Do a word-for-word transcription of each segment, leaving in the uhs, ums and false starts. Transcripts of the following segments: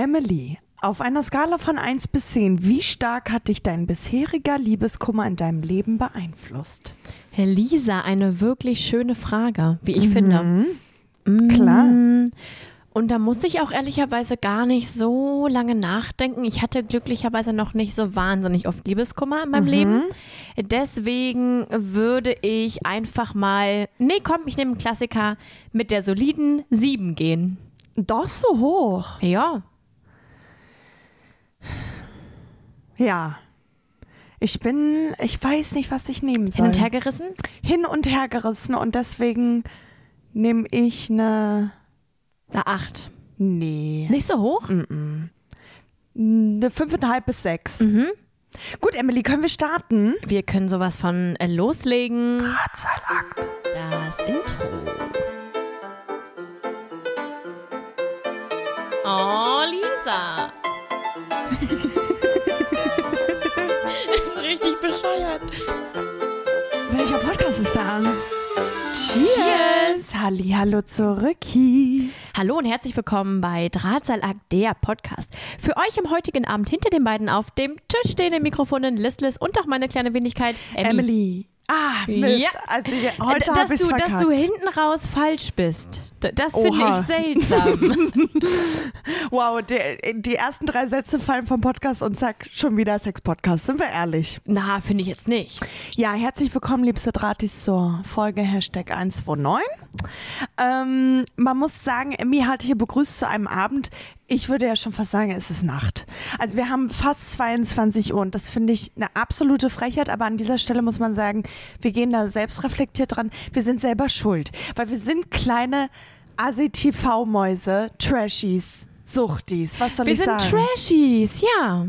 Emily, auf einer Skala von eins bis zehn, wie stark hat dich dein bisheriger Liebeskummer in deinem Leben beeinflusst? Herr Lisa, eine wirklich schöne Frage, wie ich Mhm. finde. Mm. Klar. Und da muss ich auch ehrlicherweise gar nicht so lange nachdenken. Ich hatte glücklicherweise noch nicht so wahnsinnig oft Liebeskummer in meinem Mhm. Leben. Deswegen würde ich einfach mal, nee komm, ich nehme einen Klassiker, mit der soliden sieben gehen. Doch so hoch. Ja. Ja. Ich bin, ich weiß nicht, was ich nehmen soll. Hin und her gerissen? Hin und her gerissen und deswegen nehme ich eine, Na, acht. nee, Nicht so hoch? eine fünfeinhalb bis sechs. Mhm. Gut, Emily, können wir starten? Wir können sowas von äh, loslegen. Drahtseilakt. Das Intro. Oh, Lisa. Ist richtig bescheuert. Welcher Podcast ist da an? Cheers. Hallihallo zurücki. Hallo und herzlich willkommen bei Drahtseilakt, der Podcast. Für euch am heutigen Abend hinter den beiden auf dem Tisch stehende Mikrofonen Listless und auch meine kleine Wenigkeit Emmy. Emily. Ah, Mist. Ja. Also hier, heute dass habe ich du, verkackt. dass du hinten raus falsch bist. D- Das finde Oha. ich seltsam. Wow, die, die ersten drei Sätze fallen vom Podcast und zack, schon wieder Sex-Podcast. Sind wir ehrlich? Na, finde ich jetzt nicht. Ja, herzlich willkommen, liebste Drahtis, zur Folge Hashtag eins zwei neun. Ähm, man muss sagen, Emmy hat hier begrüßt zu einem Abend. Ich würde ja schon fast sagen, es ist Nacht. Also wir haben fast zweiundzwanzig Uhr und das finde ich eine absolute Frechheit, aber an dieser Stelle muss man sagen, wir gehen da selbst reflektiert dran. Wir sind selber schuld, weil wir sind kleine A-T V-Mäuse, Trashies, Suchtis, was soll Wir ich sind sagen? Trashies, ja.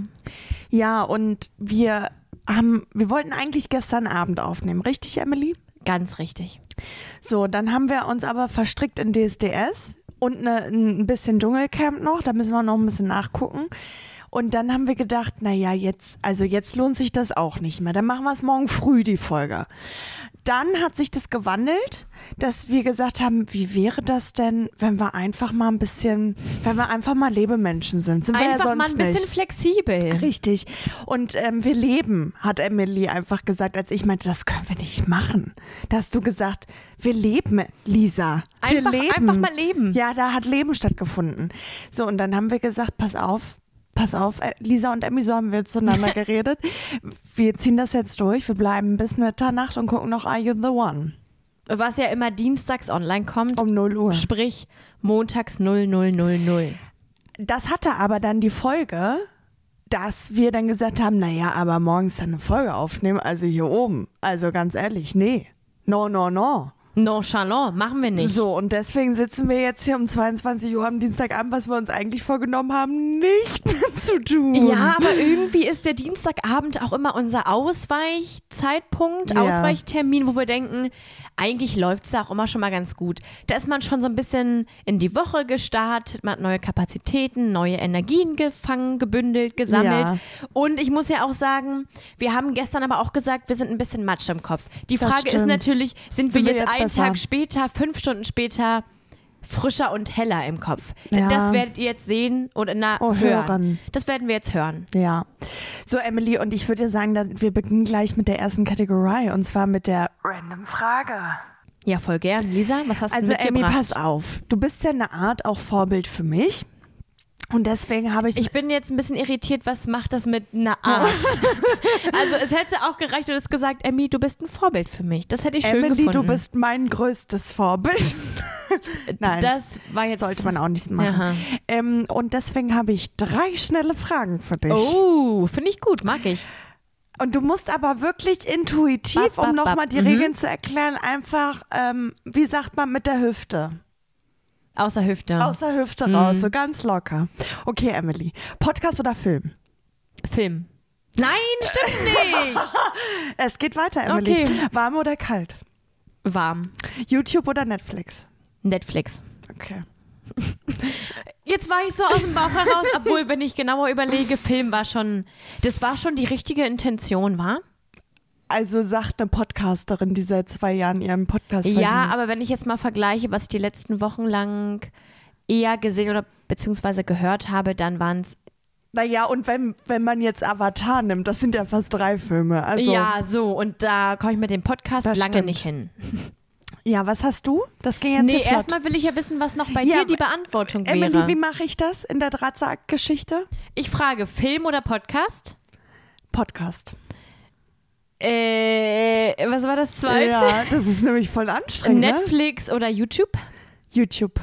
Ja, und wir haben, wir wollten eigentlich gestern Abend aufnehmen, richtig, Emily? Ganz richtig. So, dann haben wir uns aber verstrickt in D S D S und eine, ein bisschen Dschungelcamp noch, da müssen wir noch ein bisschen nachgucken. Und dann haben wir gedacht, naja, jetzt, also jetzt lohnt sich das auch nicht mehr. Dann machen wir es morgen früh, die Folge. Dann hat sich das gewandelt, dass wir gesagt haben, wie wäre das denn, wenn wir einfach mal ein bisschen, wenn wir einfach mal Lebemenschen sind. Sind wir Einfach ja sonst mal ein bisschen nicht. flexibel. Richtig. Und ähm, wir leben, hat Emily einfach gesagt, als ich meinte, das können wir nicht machen. Da hast du gesagt, wir leben, Lisa. Wir Einfach, leben. einfach mal leben. Ja, da hat Leben stattgefunden. So, und dann haben wir gesagt, pass auf, pass auf, äh, Lisa und Emmy, so haben wir zueinander geredet. Wir ziehen das jetzt durch, wir bleiben bis Mitternacht und gucken noch Are You The One? Was ja immer dienstags online kommt. Um null Uhr. Sprich, montags null null null null. Das hatte aber dann die Folge, dass wir dann gesagt haben, naja, aber morgens dann eine Folge aufnehmen, also hier oben. Also ganz ehrlich, nee. No, no, no. Nonchalant, machen wir nicht. So, und deswegen sitzen wir jetzt hier um zweiundzwanzig Uhr am Dienstagabend, was wir uns eigentlich vorgenommen haben, nicht mehr zu tun. Ja, aber irgendwie ist der Dienstagabend auch immer unser Ausweichzeitpunkt, Ja. Ausweichtermin, wo wir denken, eigentlich läuft es da auch immer schon mal ganz gut. Da ist man schon so ein bisschen in die Woche gestartet, man hat neue Kapazitäten, neue Energien gefangen, gebündelt, gesammelt. Ja. Und ich muss ja auch sagen, wir haben gestern aber auch gesagt, wir sind ein bisschen Matsch im Kopf. Die Das Frage ist stimmt. natürlich, sind, Sind wir wir jetzt, jetzt einen besser? Tag später, fünf Stunden später frischer und heller im Kopf? Ja. Das werdet ihr jetzt sehen oder na, Oh, hören. hören. Das werden wir jetzt hören. Ja. So, Emily, und ich würde sagen, dann- wir beginnen gleich mit der ersten Kategorie, und zwar mit der Random Frage. Ja, voll gern. Lisa, was hast Also, du Emmy, mitgebracht? pass auf. Du bist ja eine Art auch Vorbild für mich. Und deswegen habe ich. Ich bin jetzt ein bisschen irritiert, was macht das mit einer Art? Also es hätte auch gereicht, du hättest gesagt, Emmy, du bist ein Vorbild für mich. Das hätte ich schön Emily, gefunden. du bist mein größtes Vorbild. Nein, Das war jetzt... sollte man auch nicht machen. Aha. Ähm, und deswegen habe ich drei schnelle Fragen für dich. Oh, finde ich gut, mag ich. Und du musst aber wirklich intuitiv, Bap, bap, um nochmal bap. die Mhm. Regeln zu erklären, einfach, ähm, wie sagt man, mit der Hüfte. Außer Hüfte. Aus der Hüfte Mhm. raus, so ganz locker. Okay, Emily. Podcast oder Film? Film. Nein, stimmt nicht. Es geht weiter, Emily. Okay. Warm oder kalt? Warm. YouTube oder Netflix? Netflix. Okay. Jetzt war ich so aus dem Bauch heraus, obwohl, wenn ich genauer überlege, Film war schon, das war schon die richtige Intention, war? Also sagt eine Podcasterin, die seit zwei Jahren ihren Podcast Ja, versucht. aber wenn ich jetzt mal vergleiche, was ich die letzten Wochen lang eher gesehen oder beziehungsweise gehört habe, dann waren es Naja, und wenn, wenn man jetzt Avatar nimmt, das sind ja fast drei Filme. Also, ja, so, und da komme ich mit dem Podcast Das lange stimmt. nicht hin. Ja, was hast du? Das ging jetzt Nee, sehr flott. erstmal will ich ja wissen, was noch bei Ja, dir die Beantwortung Emily, wäre. wie mache ich das in der Drahtseilakt-Geschichte? Ich frage, Film oder Podcast? Podcast. Äh, was war das zweite? Ja, das ist nämlich voll anstrengend. Ne? Netflix oder YouTube? YouTube.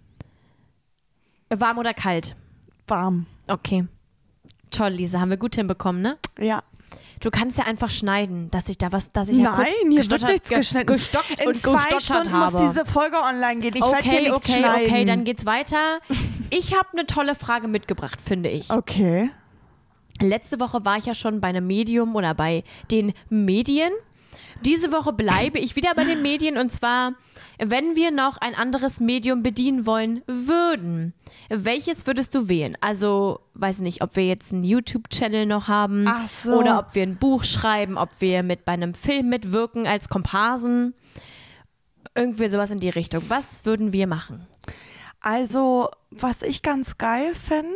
Warm oder kalt? Warm. Okay. Toll, Lisa, haben wir gut hinbekommen, ne? Ja. Du kannst ja einfach schneiden, dass ich da was, dass ich ja kurz Nein, hier wird gestottert- nichts ge- geschnitten. gestockt In und zwei gestottert Stunden habe. muss diese Folge online gehen. Ich werde hier Okay, nichts okay, schneiden. okay, dann geht's weiter. Ich habe eine tolle Frage mitgebracht, finde ich. Okay. Letzte Woche war ich ja schon bei einem Medium oder bei den Medien. Diese Woche bleibe ich wieder bei den Medien und zwar, wenn wir noch ein anderes Medium bedienen wollen würden, welches würdest du wählen? Also, weiß nicht, ob wir jetzt einen YouTube-Channel noch haben Ach so. oder ob wir ein Buch schreiben, ob wir mit bei einem Film mitwirken als Komparsen. Irgendwie sowas in die Richtung. Was würden wir machen? Also, was ich ganz geil fände,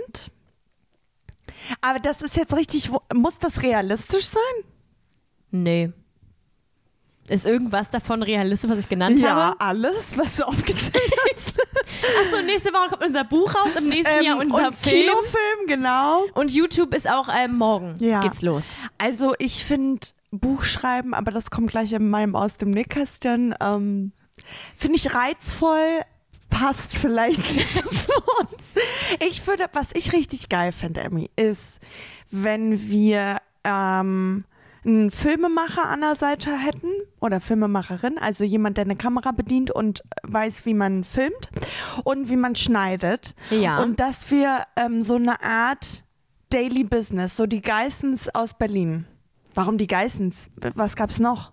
aber das ist jetzt richtig, wo- muss das realistisch sein? Nee. Ist irgendwas davon realistisch, was ich genannt Ja, habe? alles, was du aufgezählt hast. Achso, nächste Woche kommt unser Buch raus, im nächsten Ähm, Jahr unser und Film. Kinofilm, genau. Und YouTube ist auch ähm, morgen. Ja. Geht's los. Also ich finde Buchschreiben, aber das kommt gleich in meinem aus dem Nähkästchen, ähm, finde ich reizvoll, passt vielleicht nicht so zu uns. Ich würde, was ich richtig geil finde, Emmy, ist, wenn wir ähm, einen Filmemacher an der Seite hätten oder Filmemacherin, also jemand, der eine Kamera bedient und weiß, wie man filmt und wie man schneidet. Ja. Und dass wir ähm, so eine Art Daily Business, so die Geissens aus Berlin. Warum die Geissens? Was gab's noch?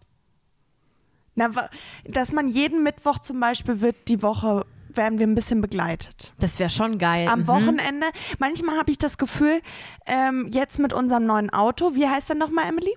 Na, wa- dass man jeden Mittwoch zum Beispiel wird die Woche, werden wir ein bisschen begleitet. Das wäre schon geil. Am Mhm. Wochenende, manchmal habe ich das Gefühl, ähm, jetzt mit unserem neuen Auto, wie heißt der nochmal, Emily?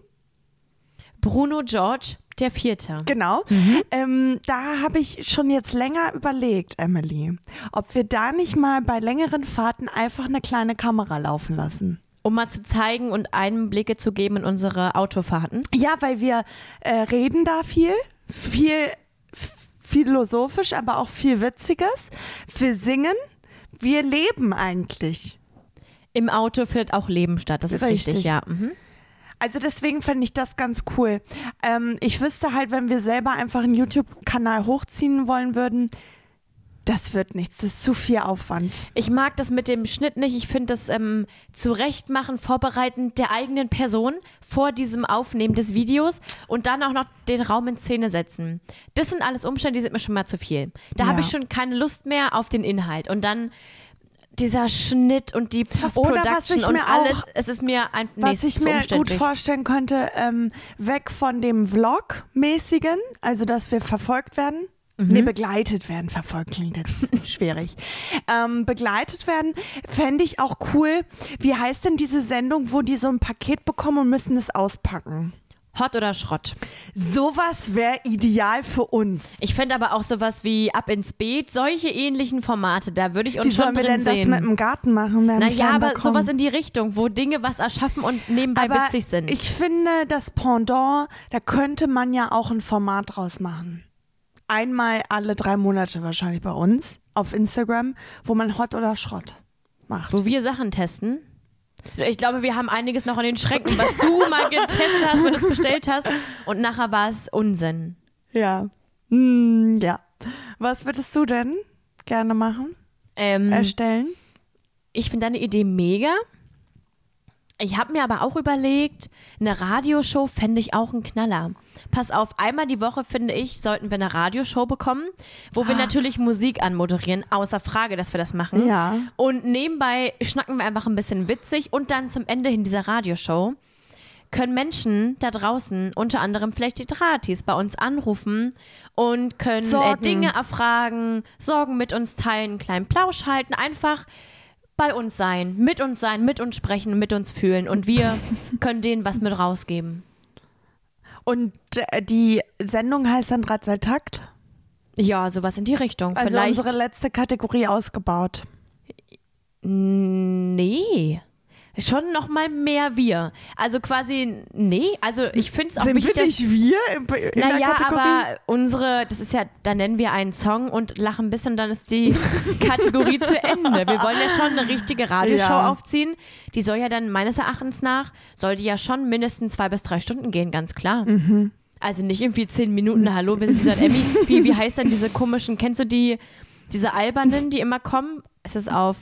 Bruno George, der Vierte. Genau. Ähm, da habe ich schon jetzt länger überlegt, Emily, ob wir da nicht mal bei längeren Fahrten einfach eine kleine Kamera laufen lassen. Um mal zu zeigen und Einblicke zu geben in unsere Autofahrten. Ja, weil wir äh, reden da viel, viel f- philosophisch, aber auch viel Witziges. Wir singen, wir leben eigentlich. Im Auto findet auch Leben statt, das ist richtig, Richtig. ja. Mhm. Also deswegen fände ich das ganz cool. Ähm, ich wüsste halt, wenn wir selber einfach einen YouTube-Kanal hochziehen wollen würden, das wird nichts, das ist zu viel Aufwand. Ich mag das mit dem Schnitt nicht. Ich finde das ähm, Zurechtmachen, Vorbereiten der eigenen Person vor diesem Aufnehmen des Videos und dann auch noch den Raum in Szene setzen. Das sind alles Umstände, die sind mir schon mal zu viel. Da Ja. habe ich schon keine Lust mehr auf den Inhalt. Und dann dieser Schnitt und die Post-Production ich und mir alles, auch- es ist mir ein nee, Was es ist ich zu mir gut umständlich. vorstellen könnte, ähm, weg von dem Vlog-mäßigen, also dass wir verfolgt werden. Mhm. Nee, begleitet werden. Verfolgt klingt jetzt schwierig. Ähm, begleitet werden fände ich auch cool. Wie heißt denn diese Sendung, wo die so ein Paket bekommen und müssen es auspacken? Hot oder Schrott. Sowas wäre ideal für uns. Ich finde aber auch sowas wie Ab ins Beet, solche ähnlichen Formate, da würde ich Wie uns schon sollen wir drin denn das sehen. mit dem Garten machen? Wir haben einen Naja, kleinen aber Balkon. sowas in die Richtung, wo Dinge was erschaffen und nebenbei Aber witzig sind. ich finde, das Pendant, da könnte man ja auch ein Format draus machen. Einmal alle drei Monate wahrscheinlich bei uns auf Instagram, wo man Hot oder Schrott macht. Wo wir Sachen testen. Ich glaube, wir haben einiges noch an den Schränken, was du mal getestet hast, wenn du es bestellt hast. Und nachher war es Unsinn. Ja. Hm, ja. Was würdest du denn gerne machen? Ähm, Erstellen? ich finde deine Idee mega. Ich habe mir aber auch überlegt, eine Radioshow fände ich auch ein Knaller. Pass auf, einmal die Woche, finde ich, sollten wir eine Radioshow bekommen, wo wir natürlich Musik anmoderieren, außer Frage, dass wir das machen. Ja. Und nebenbei schnacken wir einfach ein bisschen witzig und dann zum Ende hin dieser Radioshow können Menschen da draußen, unter anderem vielleicht die Drahtis, bei uns anrufen und können äh, Sorgen. Dinge erfragen, Sorgen mit uns teilen, einen kleinen Plausch halten, einfach bei uns sein, mit uns sein, mit uns sprechen, mit uns fühlen und wir können denen was mit rausgeben. Und äh, die Sendung heißt dann Drahtseiltakt? Ja, sowas in die Richtung. Also Vielleicht, unsere letzte Kategorie ausgebaut. Nee. Schon noch mal mehr wir. Also quasi, nee, also ich finde es auch Sind wichtig, wir nicht wir in, in naja, der Kategorie? aber unsere, das ist ja, da nennen wir einen Song und lachen ein bisschen, dann ist die Kategorie zu Ende. Wir wollen ja schon eine richtige Radioshow Ja. aufziehen. Die soll ja dann meines Erachtens nach, soll die ja schon mindestens zwei bis drei Stunden gehen, ganz klar. Mhm. Also nicht irgendwie zehn Minuten, hallo, wir sind dieser Emmy. Wie, wie heißt denn diese komischen, kennst du die, diese albernen, die immer kommen? Es ist auf...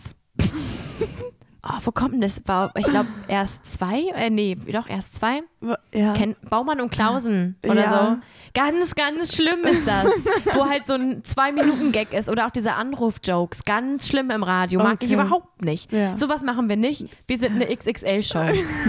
Oh, wo kommt denn das? War, ich glaube, erst zwei? Äh, nee, doch, erst zwei. Ja. Ken Baumann und Klausen oder Ja. so. Ganz, ganz schlimm ist das. Wo halt so ein Zwei-Minuten-Gag ist oder auch diese Anruf-Jokes. Ganz schlimm im Radio. Mag Okay. ich überhaupt nicht. Ja. Sowas machen wir nicht. Wir sind eine X X L-Show.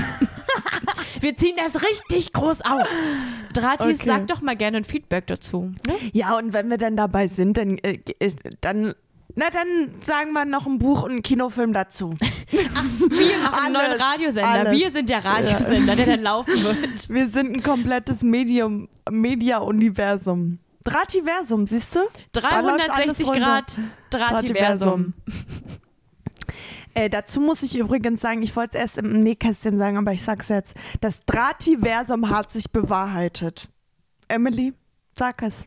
Wir ziehen das richtig groß auf. Dratis, Okay. sag doch mal gerne ein Feedback dazu. Ne? Ja, und wenn wir dann dabei sind, dann, äh, äh, dann, na, dann sagen wir noch ein Buch und einen Kinofilm dazu. Wir machen einen neuen Alles, Radiosender. alles. Wir sind der Radiosender, der dann laufen wird. Wir sind ein komplettes Medium, Media-Universum. Drahtiversum, siehst du? Da läuft alles dreihundertsechzig runter. Grad Drahtiversum. Äh, dazu muss ich übrigens sagen, ich wollte es erst im Nähkästchen sagen, aber ich sag's jetzt. Das Drahtiversum hat sich bewahrheitet. Emily, sag es.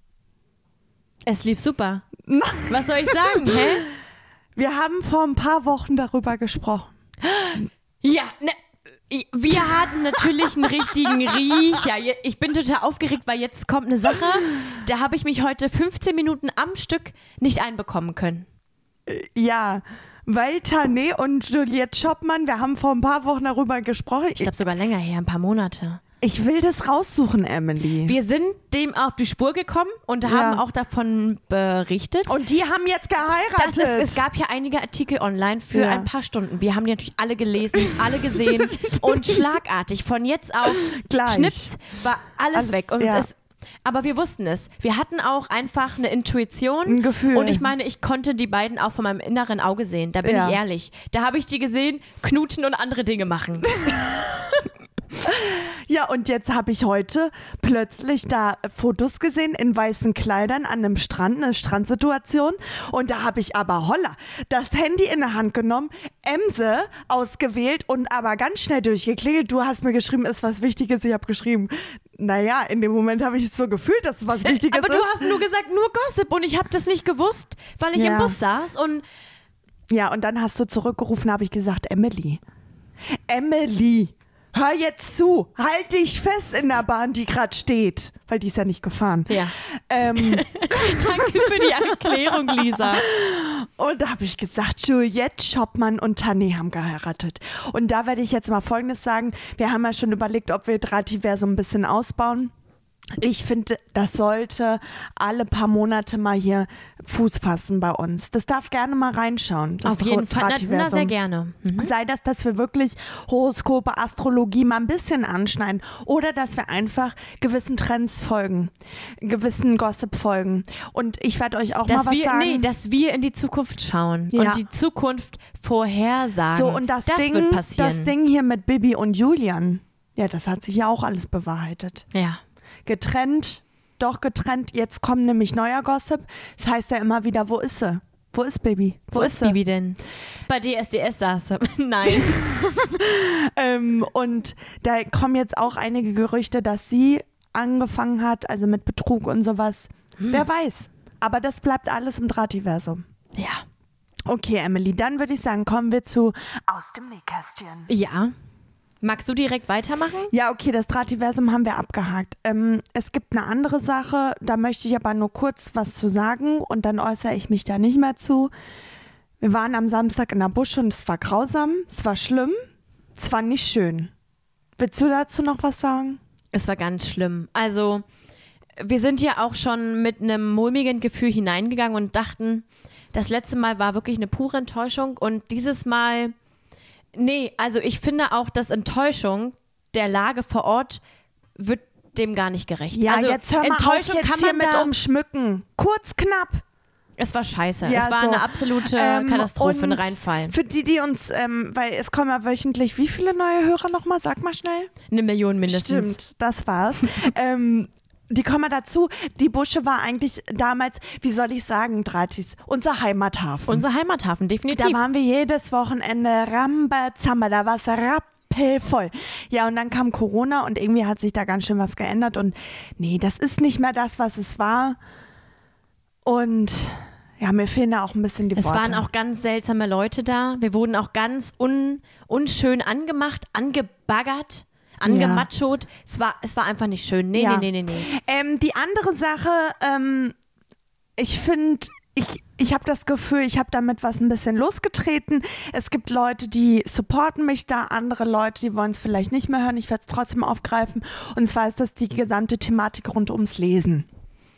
Es lief super. Was soll ich sagen, hä? Wir haben vor ein paar Wochen darüber gesprochen. Ja, ne, wir hatten natürlich einen richtigen Riecher. Ich bin total aufgeregt, weil jetzt kommt eine Sache, da habe ich mich heute fünfzehn Minuten am Stück nicht einbekommen können. Ja, weil Tané und Juliette Schoppmann, wir haben vor ein paar Wochen darüber gesprochen. Ich glaube sogar länger her, ein paar Monate. Ich will das raussuchen, Emily. Wir sind dem auf die Spur gekommen und Ja. haben auch davon berichtet. Und die haben jetzt geheiratet. Das ist, es gab ja einige Artikel online für Ja. ein paar Stunden. Wir haben die natürlich alle gelesen, alle gesehen und schlagartig von jetzt auf Gleich. Schnips war alles, Alles, weg. Und ja. es, aber wir wussten es. Wir hatten auch einfach eine Intuition. Ein Gefühl. Und ich meine, ich konnte die beiden auch von meinem inneren Auge sehen. Da bin Ja. ich ehrlich. Da habe ich die gesehen, knutschen und andere Dinge machen. Ja, und jetzt habe ich heute plötzlich da Fotos gesehen in weißen Kleidern an einem Strand, eine Strandsituation. Und da habe ich aber holla das Handy in der Hand genommen, Emse ausgewählt und aber ganz schnell durchgeklingelt. Du hast mir geschrieben, ist was Wichtiges. Ich habe geschrieben, naja, in dem Moment habe ich es so gefühlt, dass es was Wichtiges Aber ist. du hast nur gesagt, nur Gossip. Und ich habe das nicht gewusst, weil ich Ja. im Bus saß. Und Ja, und dann hast du zurückgerufen, habe ich gesagt, Emily, Emily, hör jetzt zu, halt dich fest in der Bahn, die gerade steht, weil die ist ja nicht gefahren. ja. Ähm, Danke für die Erklärung, Lisa. und da habe ich gesagt, Juliette Schoppmann und Tané haben geheiratet. Und da werde ich jetzt mal Folgendes sagen, wir haben ja schon überlegt, ob wir Drahtiversum ein bisschen ausbauen. Ich finde, das sollte alle paar Monate mal hier Fuß fassen bei uns. Das darf gerne mal reinschauen. Das Auf jeden Fall. Na, na, Drahtiversum. sehr gerne. Mhm. Sei das, dass wir wirklich Horoskope, Astrologie mal ein bisschen anschneiden oder dass wir einfach gewissen Trends folgen, gewissen Gossip folgen. Und ich werde euch auch Dass mal was wir, sagen. nee, dass wir in die Zukunft schauen Ja. und die Zukunft vorhersagen. so, und das, das Ding, wird passieren. das Ding hier mit Bibi und Julian, ja, das hat sich ja auch alles bewahrheitet. Ja. Getrennt, doch getrennt. Jetzt kommt nämlich neuer Gossip. Das heißt ja immer wieder, wo ist sie? Wo ist Baby? Wo, ist sie? Bibi denn? Bei D S D S saß sie. Nein. Ähm, und da kommen jetzt auch einige Gerüchte, dass sie angefangen hat, also mit Betrug und sowas. Hm. Wer weiß. Aber das bleibt alles im Drahtiversum. Ja. Okay, Emily, dann würde ich sagen, kommen wir zu Aus dem Nähkästchen. Ja. Magst du direkt weitermachen? Ja, okay, das Drahtiversum haben wir abgehakt. Ähm, es gibt eine andere Sache, da möchte ich aber nur kurz was zu sagen und dann äußere ich mich da nicht mehr zu. Wir waren am Samstag in der Busch und es war grausam, es war schlimm, es war nicht schön. Willst du dazu noch was sagen? Es war ganz schlimm. Also, wir sind ja auch schon mit einem mulmigen Gefühl hineingegangen und dachten, das letzte Mal war wirklich eine pure Enttäuschung und dieses Mal, nee, also ich finde auch, dass Enttäuschung der Lage vor Ort wird dem gar nicht gerecht. Ja, also, jetzt hör mal Enttäuschung auf, jetzt kann hier man mit da, umschmücken. Kurz, knapp. Es war scheiße. Ja, es war so. eine absolute Ähm, Katastrophe, ein und Reinfall. Für die, die uns, ähm, weil es kommen ja wöchentlich, wie viele neue Hörer nochmal? Sag mal schnell. Eine Million mindestens. Stimmt, das war's. ähm, die kommen dazu. Die Busche war eigentlich damals, wie soll ich sagen, Dratis, unser Heimathafen. Unser Heimathafen, definitiv. Da waren wir jedes Wochenende Rambazamba, da war es rappelvoll. Ja, und dann kam Corona und irgendwie hat sich da ganz schön was geändert und nee, das ist nicht mehr das, was es war. Und ja, mir fehlen da auch ein bisschen die es Worte. Es waren auch ganz seltsame Leute da. Wir wurden auch ganz un, unschön angemacht, angebaggert, angemachot. Ja. Es war, es war einfach nicht schön. Nee, ja. nee, nee, nee, nee. Ähm, die andere Sache, ähm, ich finde, ich, ich habe das Gefühl, ich habe damit was ein bisschen losgetreten. Es gibt Leute, die supporten mich da, andere Leute, die wollen es vielleicht nicht mehr hören. Ich werde es trotzdem aufgreifen. Und zwar ist das die gesamte Thematik rund ums Lesen.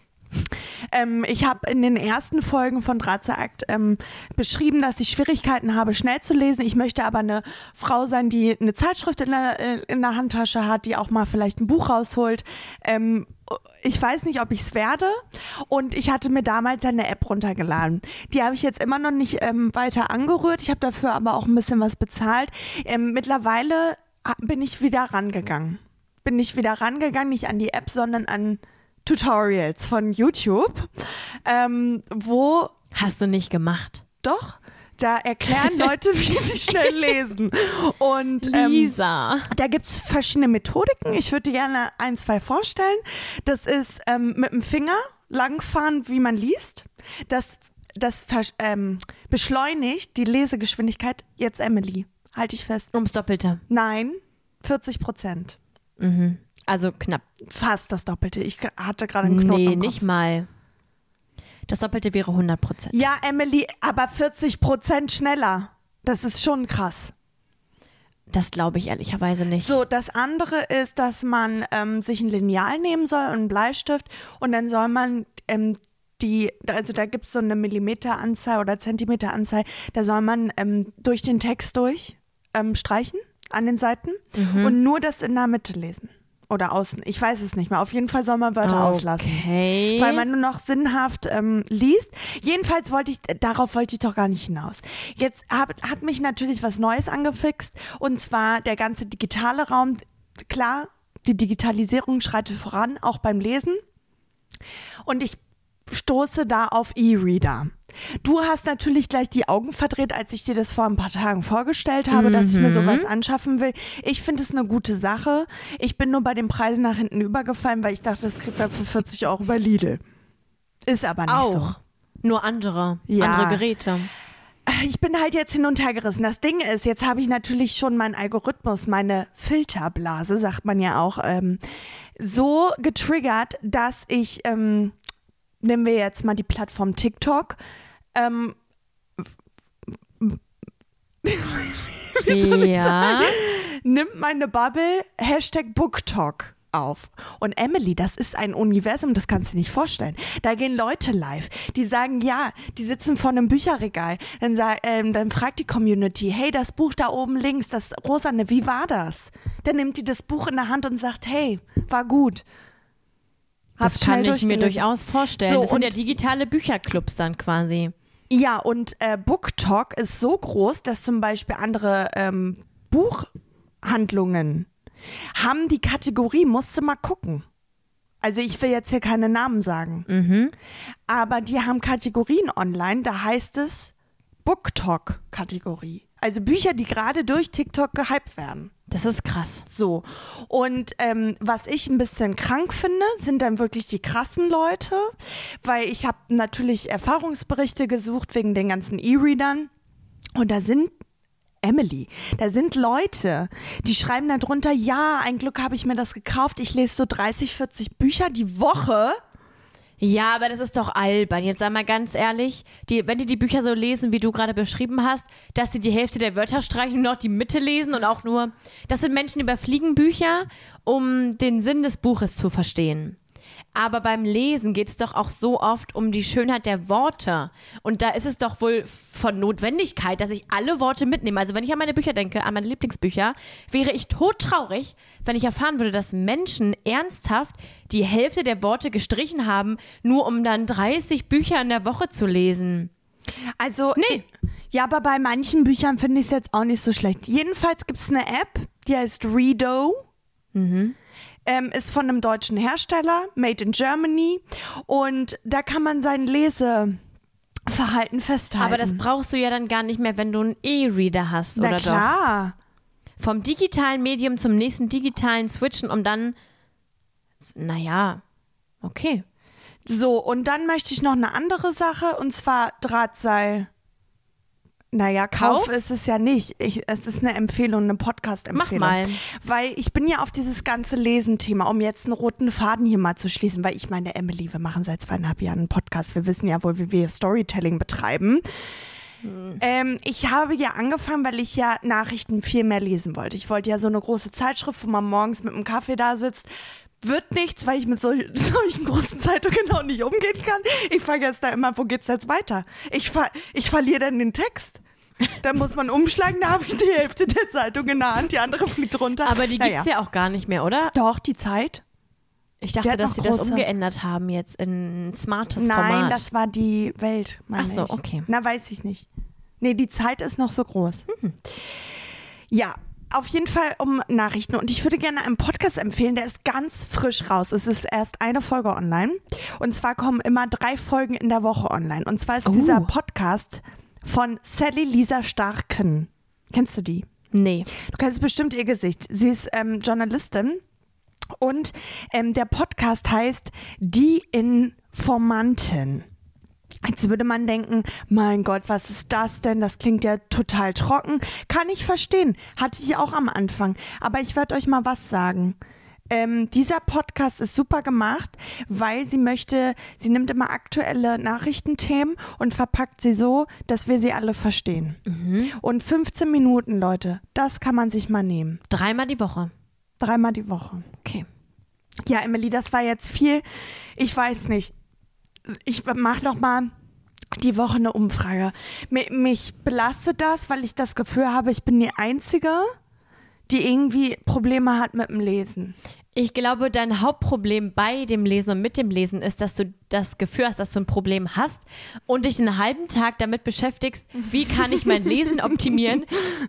Ähm, ich habe in den ersten Folgen von Drahtseilakt ähm, beschrieben, dass ich Schwierigkeiten habe, schnell zu lesen. Ich möchte aber eine Frau sein, die eine Zeitschrift in der, in der Handtasche hat, die auch mal vielleicht ein Buch rausholt. Ähm, ich weiß nicht, ob ich es werde. Und ich hatte mir damals eine App runtergeladen. Die habe ich jetzt immer noch nicht ähm, weiter angerührt. Ich habe dafür aber auch ein bisschen was bezahlt. Ähm, mittlerweile bin ich wieder rangegangen. Bin ich wieder rangegangen, nicht an die App, sondern an Tutorials von YouTube, ähm, wo... Hast du nicht gemacht? Doch, da erklären Leute, wie sie schnell lesen. Und ähm, Lisa. Da gibt es verschiedene Methodiken. Ich würde dir gerne ein, zwei vorstellen. Das ist ähm, mit dem Finger langfahren, wie man liest. Das, das ähm, beschleunigt die Lesegeschwindigkeit. Jetzt Emily, halte ich fest. Ums Doppelte. Nein, vierzig Prozent. Mhm. Also knapp. Fast das Doppelte. Ich hatte gerade einen Knoten Nee, im Kopf. nicht mal. Das Doppelte wäre hundert Prozent. Ja, Emily, aber vierzig Prozent schneller. Das ist schon krass. Das glaube ich ehrlicherweise nicht. So, das andere ist, dass man ähm, sich ein Lineal nehmen soll und einen Bleistift und dann soll man ähm, die, also da gibt es so eine Millimeteranzahl oder Zentimeteranzahl, da soll man ähm, durch den Text durch ähm, streichen an den Seiten mhm. und nur das in der Mitte lesen. Oder außen, ich weiß es nicht mehr. Auf jeden Fall soll man Wörter okay. auslassen. Weil man nur noch sinnhaft ähm, liest. Jedenfalls wollte ich, darauf wollte ich doch gar nicht hinaus. Jetzt hab, hat mich natürlich was Neues angefixt. Und zwar der ganze digitale Raum. Klar, die Digitalisierung schreitet voran, auch beim Lesen. Und ich stoße da auf E-Reader. Du hast natürlich gleich die Augen verdreht, als ich dir das vor ein paar Tagen vorgestellt habe, mhm. dass ich mir sowas anschaffen will. Ich finde es eine gute Sache. Ich bin nur bei den Preisen nach hinten übergefallen, weil ich dachte, das kriegt man für vierzig Euro bei Lidl. Ist aber nicht Auch. so. Nur andere, ja. andere Geräte. Ich bin halt jetzt hin und her gerissen. Das Ding ist, jetzt habe ich natürlich schon meinen Algorithmus, meine Filterblase, sagt man ja auch, ähm, so getriggert, dass ich... Ähm, nehmen wir jetzt mal die Plattform TikTok. Ähm, wie soll ich ja. sagen? Nimmt meine Bubble Hashtag BookTalk auf. Und Emily, das ist ein Universum, das kannst du dir nicht vorstellen. Da gehen Leute live, die sagen, ja, die sitzen vor einem Bücherregal. Dann, sag, ähm, dann fragt die Community, hey, das Buch da oben links, das Rosane, wie war das? Dann nimmt die das Buch in der Hand und sagt, hey, war gut. Das kann ich mir durchaus vorstellen. So, das sind ja digitale Bücherclubs dann quasi. Ja, und äh, BookTalk ist so groß, dass zum Beispiel andere ähm, Buchhandlungen haben die Kategorie, musst du mal gucken. Also ich will jetzt hier keine Namen sagen. Mhm. Aber die haben Kategorien online, da heißt es BookTalk-Kategorie. Also Bücher, die gerade durch TikTok gehypt werden. Das ist krass. So. Und ähm, was ich ein bisschen krank finde, sind dann wirklich die krassen Leute, weil ich habe natürlich Erfahrungsberichte gesucht wegen den ganzen E-Readern und da sind Emily, da sind Leute, die schreiben da drunter, ja, ein Glück habe ich mir das gekauft, ich lese so dreißig, vierzig Bücher die Woche. Ja, aber das ist doch albern. Jetzt sag mal ganz ehrlich, die, wenn die die Bücher so lesen, wie du gerade beschrieben hast, dass sie die Hälfte der Wörter streichen und noch die Mitte lesen und auch nur, das sind Menschen, die überfliegen Bücher, um den Sinn des Buches zu verstehen. Aber beim Lesen geht es doch auch so oft um die Schönheit der Worte. Und da ist es doch wohl von Notwendigkeit, dass ich alle Worte mitnehme. Also wenn ich an meine Bücher denke, an meine Lieblingsbücher, wäre ich todtraurig, wenn ich erfahren würde, dass Menschen ernsthaft die Hälfte der Worte gestrichen haben, nur um dann dreißig Bücher in der Woche zu lesen. Also, nee. Ja, aber bei manchen Büchern finde ich es jetzt auch nicht so schlecht. Jedenfalls gibt es eine App, die heißt Redo. Mhm. ähm, ist von einem deutschen Hersteller, made in Germany. Und da kann man sein Leseverhalten festhalten. Aber das brauchst du ja dann gar nicht mehr, wenn du einen E-Reader hast, Na oder klar. doch? Vom digitalen Medium zum nächsten digitalen switchen, um dann, naja, okay. So, und dann möchte ich noch eine andere Sache, und zwar Drahtseil. Naja, Kauf, Kauf ist es ja nicht. Ich, es ist eine Empfehlung, eine Podcast-Empfehlung. Mach mal. Weil ich bin ja auf dieses ganze Lesen-Thema, um jetzt einen roten Faden hier mal zu schließen, weil ich meine, Emily, wir machen seit zweieinhalb Jahren einen Podcast. Wir wissen ja wohl, wie wir Storytelling betreiben. Hm. Ähm, ich habe ja angefangen, weil ich ja Nachrichten viel mehr lesen wollte. Ich wollte ja so eine große Zeitschrift, wo man morgens mit einem Kaffee da sitzt. Wird nichts, weil ich mit sol- solchen großen Zeitungen auch nicht umgehen kann. Ich vergesse da immer, wo geht's jetzt weiter? Ich, ver- ich verliere dann den Text. Da muss man umschlagen, da habe ich die Hälfte der Zeitung in der Hand, die andere fliegt runter. Aber die naja. gibt's ja auch gar nicht mehr, oder? Doch, die Zeit. Ich dachte, dass sie das umgeändert haben jetzt in ein smartes Nein, Format. Nein, das war die Welt, meine Ach so, ich. okay. Na, weiß ich nicht. Nee, die Zeit ist noch so groß. Mhm. Ja, auf jeden Fall um Nachrichten. Und ich würde gerne einen Podcast empfehlen, der ist ganz frisch raus. Es ist erst eine Folge online. Und zwar kommen immer drei Folgen in der Woche online. Und zwar ist Oh. dieser Podcast von Sally Lisa Starken. Kennst du die? Nee. Du kennst bestimmt ihr Gesicht. Sie ist ähm, Journalistin. Und ähm, der Podcast heißt Die Informanten. Jetzt würde man denken, mein Gott, was ist das denn? Das klingt ja total trocken. Kann ich verstehen. Hatte ich auch am Anfang. Aber ich werde euch mal was sagen. Ähm, dieser Podcast ist super gemacht, weil sie möchte, sie nimmt immer aktuelle Nachrichtenthemen und verpackt sie so, dass wir sie alle verstehen. Mhm. Und fünfzehn Minuten, Leute, das kann man sich mal nehmen. Dreimal die Woche. Dreimal die Woche. Okay. Ja, Emily, das war jetzt viel. Ich weiß nicht. Ich mache noch mal die Woche eine Umfrage. Mich, mich belastet das, weil ich das Gefühl habe, ich bin die Einzige, die irgendwie Probleme hat mit dem Lesen. Ich glaube, dein Hauptproblem bei dem Lesen und mit dem Lesen ist, dass du das Gefühl hast, dass du ein Problem hast und dich einen halben Tag damit beschäftigst, wie kann ich mein Lesen optimieren,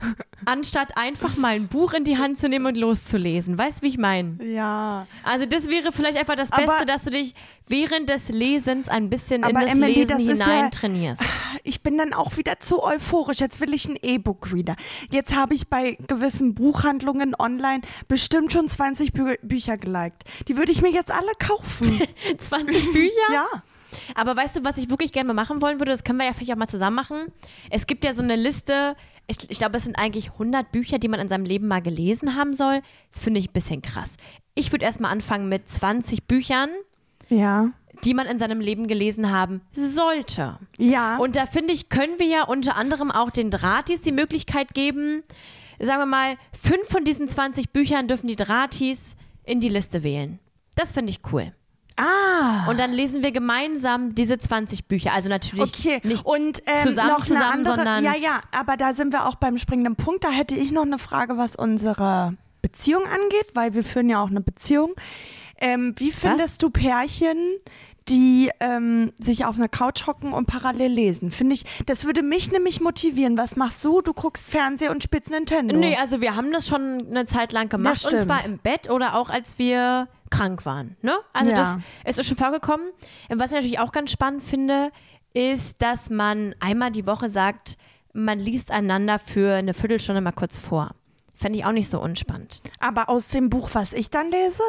anstatt einfach mal ein Buch in die Hand zu nehmen und loszulesen. Weißt du, wie ich meine? Ja. Also das wäre vielleicht einfach das Beste, Aber, dass du dich während des Lesens ein bisschen in aber das Emily, Lesen das ist hinein ja, trainierst. Ich bin dann auch wieder zu euphorisch. Jetzt will ich einen E-Book-Reader. Jetzt habe ich bei gewissen Buchhandlungen online bestimmt schon zwanzig Bü- Bücher geliked. Die würde ich mir jetzt alle kaufen. zwanzig Bücher? Ja. Aber weißt du, was ich wirklich gerne mal machen wollen würde? Das können wir ja vielleicht auch mal zusammen machen. Es gibt ja so eine Liste, ich, ich glaube, es sind eigentlich hundert Bücher, die man in seinem Leben mal gelesen haben soll. Das finde ich ein bisschen krass. Ich würde erst mal anfangen mit zwanzig Büchern, Ja. die man in seinem Leben gelesen haben sollte. Ja. Und da finde ich, können wir ja unter anderem auch den Drahtis die Möglichkeit geben, sagen wir mal, fünf von diesen zwanzig Büchern dürfen die Drahtis in die Liste wählen. Das finde ich cool. Ah. Und dann lesen wir gemeinsam diese zwanzig Bücher. Also natürlich Okay, nicht und ähm, zusammen, noch eine zusammen, andere, sondern- ja, ja, aber da sind wir auch beim springenden Punkt. Da hätte ich noch eine Frage, was unsere Beziehung angeht, weil wir führen ja auch eine Beziehung. Ähm, wie findest du Pärchen, die ähm, sich auf einer Couch hocken und parallel lesen? Finde ich, das würde mich nämlich motivieren. Was machst du? Du guckst Fernseher und spielst Nintendo. Nee, also wir haben das schon eine Zeit lang gemacht. Das Und stimmt. zwar im Bett oder auch als wir krank waren. Ne? Also Ja. das es ist schon vorgekommen. Was ich natürlich auch ganz spannend finde, ist, dass man einmal die Woche sagt, man liest einander für eine Viertelstunde mal kurz vor. Fände ich auch nicht so unspannend. Aber aus dem Buch, was ich dann lese?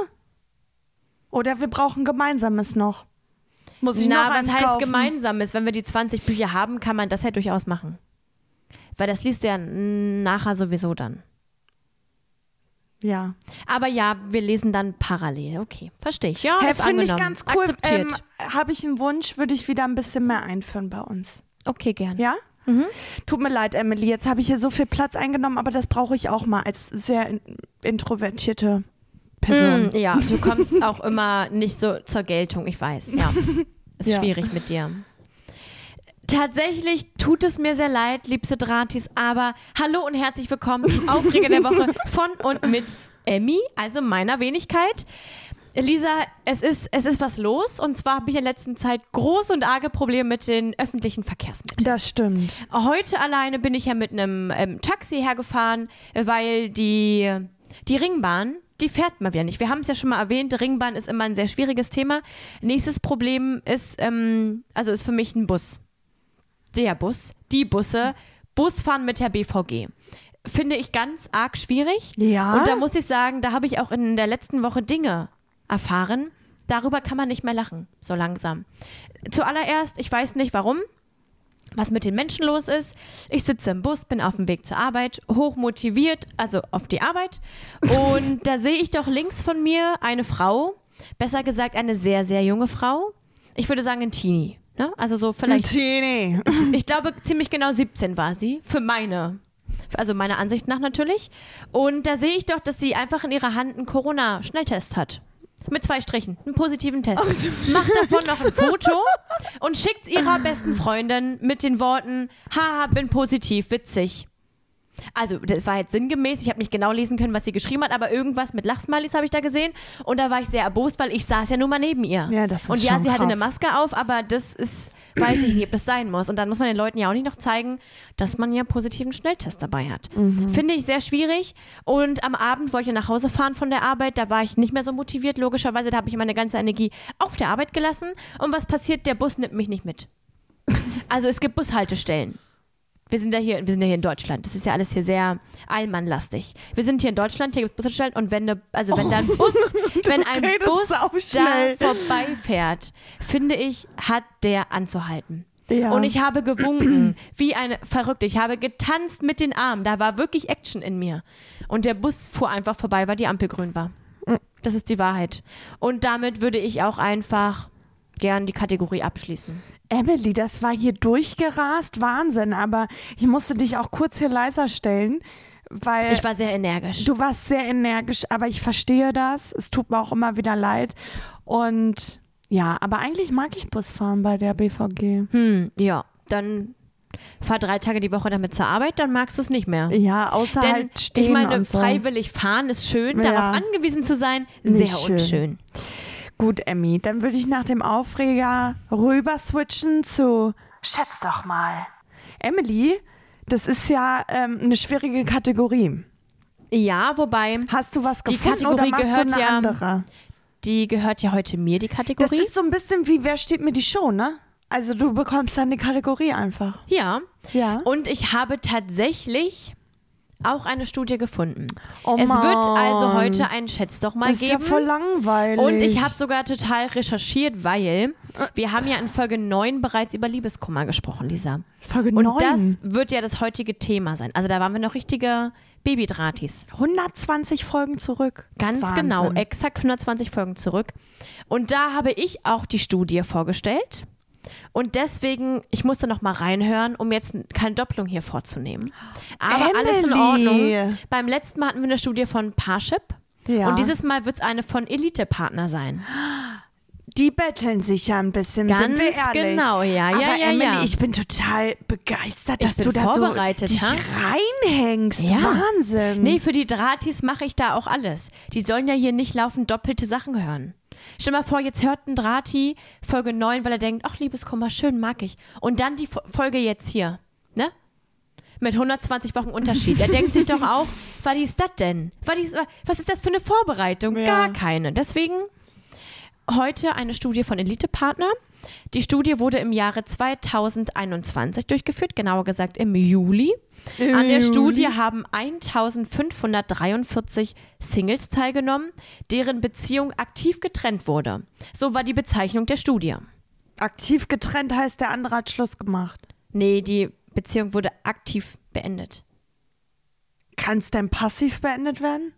Oder wir brauchen gemeinsames noch? Muss ich Na, noch was eins heißt kaufen? gemeinsames? Wenn wir die zwanzig Bücher haben, kann man das ja durchaus machen. Weil das liest du ja nachher sowieso dann. Ja. Aber ja, wir lesen dann parallel. Okay, verstehe ich. Ja, Hey, ist finde ich angenommen. ganz cool. Akzeptiert. Ähm, Habe ich einen Wunsch, würde ich wieder ein bisschen mehr einführen bei uns. Okay, gern. Ja? Mhm. Tut mir leid, Emily. Jetzt habe ich hier so viel Platz eingenommen, aber das brauche ich auch mal als sehr in- introvertierte Person. Mm, ja, du kommst auch immer nicht so zur Geltung, ich weiß. Ja, ist Ja. schwierig mit dir. Tatsächlich tut es mir sehr leid, liebste Drahtis, aber hallo und herzlich willkommen zum Aufreger der Woche von und mit Emmy, also meiner Wenigkeit. Lisa, es ist, es ist was los und zwar habe ich in der letzten Zeit große und arge Probleme mit den öffentlichen Verkehrsmitteln. Das stimmt. Heute alleine bin ich ja mit einem ähm, Taxi hergefahren, weil die, die Ringbahn, die fährt mal wieder nicht. Wir haben es ja schon mal erwähnt, Ringbahn ist immer ein sehr schwieriges Thema. Nächstes Problem ist, ähm, also ist für mich ein Bus. Der Bus, die Busse, Busfahren mit der B V G. Finde ich ganz arg schwierig. Ja. Und da muss ich sagen, da habe ich auch in der letzten Woche Dinge erfahren. Darüber kann man nicht mehr lachen, so langsam. Zuallererst, ich weiß nicht warum, was mit den Menschen los ist. Ich sitze im Bus, bin auf dem Weg zur Arbeit, hochmotiviert, also auf die Arbeit. Und da sehe ich doch links von mir eine Frau, besser gesagt eine sehr, sehr junge Frau. Ich würde sagen ein Teenie. Ne? Also so vielleicht, Ein Teenie. ich glaube ziemlich genau siebzehn war sie, für meine, also meiner Ansicht nach natürlich. Und da sehe ich doch, dass sie einfach in ihrer Hand einen Corona-Schnelltest hat. Mit zwei Strichen, einen positiven Test. Oh, Macht davon noch ein Foto und schickt es ihrer besten Freundin mit den Worten, haha, bin positiv, witzig. Also, das war jetzt sinngemäß, ich habe nicht genau lesen können, was sie geschrieben hat, aber irgendwas mit Lachsmilies habe ich da gesehen und da war ich sehr erbost, weil ich saß ja nur mal neben ihr. Ja, das ist und ja, schon sie hatte eine krass. Maske auf, aber das ist, weiß ich nicht, ob das sein muss. Und dann muss man den Leuten ja auch nicht noch zeigen, dass man ja positiven Schnelltest dabei hat. Mhm. Finde ich sehr schwierig. Und am Abend wollte ich nach Hause fahren von der Arbeit, da war ich nicht mehr so motiviert, logischerweise, da habe ich meine ganze Energie auf der Arbeit gelassen. Und was passiert? Der Bus nimmt mich nicht mit. Also es gibt Bushaltestellen. Wir sind ja hier, wir sind ja hier in Deutschland. Das ist ja alles hier sehr allmannlastig. Wir sind hier in Deutschland, hier gibt es Bushaltestellen und wenn ne, also wenn da ein Bus, wenn ein redest Bus da sauschnell. vorbeifährt, finde ich, hat der anzuhalten. Ja. Und ich habe gewunken, wie eine Verrückte. Ich habe getanzt mit den Armen. Da war wirklich Action in mir. Und der Bus fuhr einfach vorbei, weil die Ampel grün war. Das ist die Wahrheit. Und damit würde ich auch einfach gern die Kategorie abschließen. Emily, das war hier durchgerast, Wahnsinn, aber ich musste dich auch kurz hier leiser stellen, weil Ich war sehr energisch. du warst sehr energisch, aber ich verstehe das, es tut mir auch immer wieder leid und ja, aber eigentlich mag ich Busfahren bei der B V G. Hm, ja, dann fahr drei Tage die Woche damit zur Arbeit, dann magst du es nicht mehr. Ja, außer Denn halt stehen ich meine, und so. freiwillig fahren ist schön, Ja. darauf angewiesen zu sein, Nicht sehr schön. unschön. Gut, Emmy, dann würde ich nach dem Aufreger rüber switchen zu Schätz doch mal. Emily, das ist ja ähm, eine schwierige Kategorie. Ja, wobei, Hast du was Die gefunden Kategorie oder machst gehört du eine ja- andere? die gehört ja heute mir, die Das Kategorie. ist so ein bisschen wie Wer steht mir die Show, ne? Also du bekommst dann die Kategorie einfach. Ja, Ja. und ich habe tatsächlich auch eine Studie gefunden. Oh es Mann. wird also heute ein Schätz doch mal Das ist ja geben. voll langweilig. Und ich habe sogar total recherchiert, weil wir haben ja in Folge neun bereits über Liebeskummer gesprochen, Lisa. Folge Und neun. das wird ja das heutige Thema sein. Also da waren wir noch richtige Babydrahtis. hundertzwanzig Folgen zurück. Ganz Wahnsinn. genau, exakt hundertzwanzig Folgen zurück. Und da habe ich auch die Studie vorgestellt. Und deswegen, ich musste noch mal reinhören, um jetzt keine Doppelung hier vorzunehmen. Aber alles in Emily. Ordnung. Beim letzten Mal hatten wir eine Studie von Parship. Ja. Und dieses Mal wird es eine von Elite-Partner sein. Die betteln sich ja ein bisschen, sind Ganz wir ehrlich. genau, ja, Aber ja, ja, Emily, ja. ich bin total begeistert, Ich dass bin du da so vorbereitet, dich ha? reinhängst. Ja. Wahnsinn. Nee, für die Drahtis mache ich da auch alles. Die sollen ja hier nicht laufend doppelte Sachen hören. Stell mal vor, jetzt hört ein Drahti Folge neun, weil er denkt, ach, Liebeskummer, schön, mag ich. Und dann die Fo- Folge jetzt hier, ne? Mit hundertzwanzig Wochen Unterschied. Er denkt sich doch auch, was ist das denn? Was ist, was ist das für eine Vorbereitung? Ja. Gar keine. Deswegen heute eine Studie von Elite-Partner. Die Studie wurde im Jahre zweitausendeinundzwanzig durchgeführt, genauer gesagt im Juli. An der Juli. Studie haben eintausendfünfhundertdreiundvierzig Singles teilgenommen, deren Beziehung aktiv getrennt wurde. So war die Bezeichnung der Studie. Aktiv getrennt heißt, der andere hat Schluss gemacht. Nee, die Beziehung wurde aktiv beendet. Kann es denn passiv beendet werden?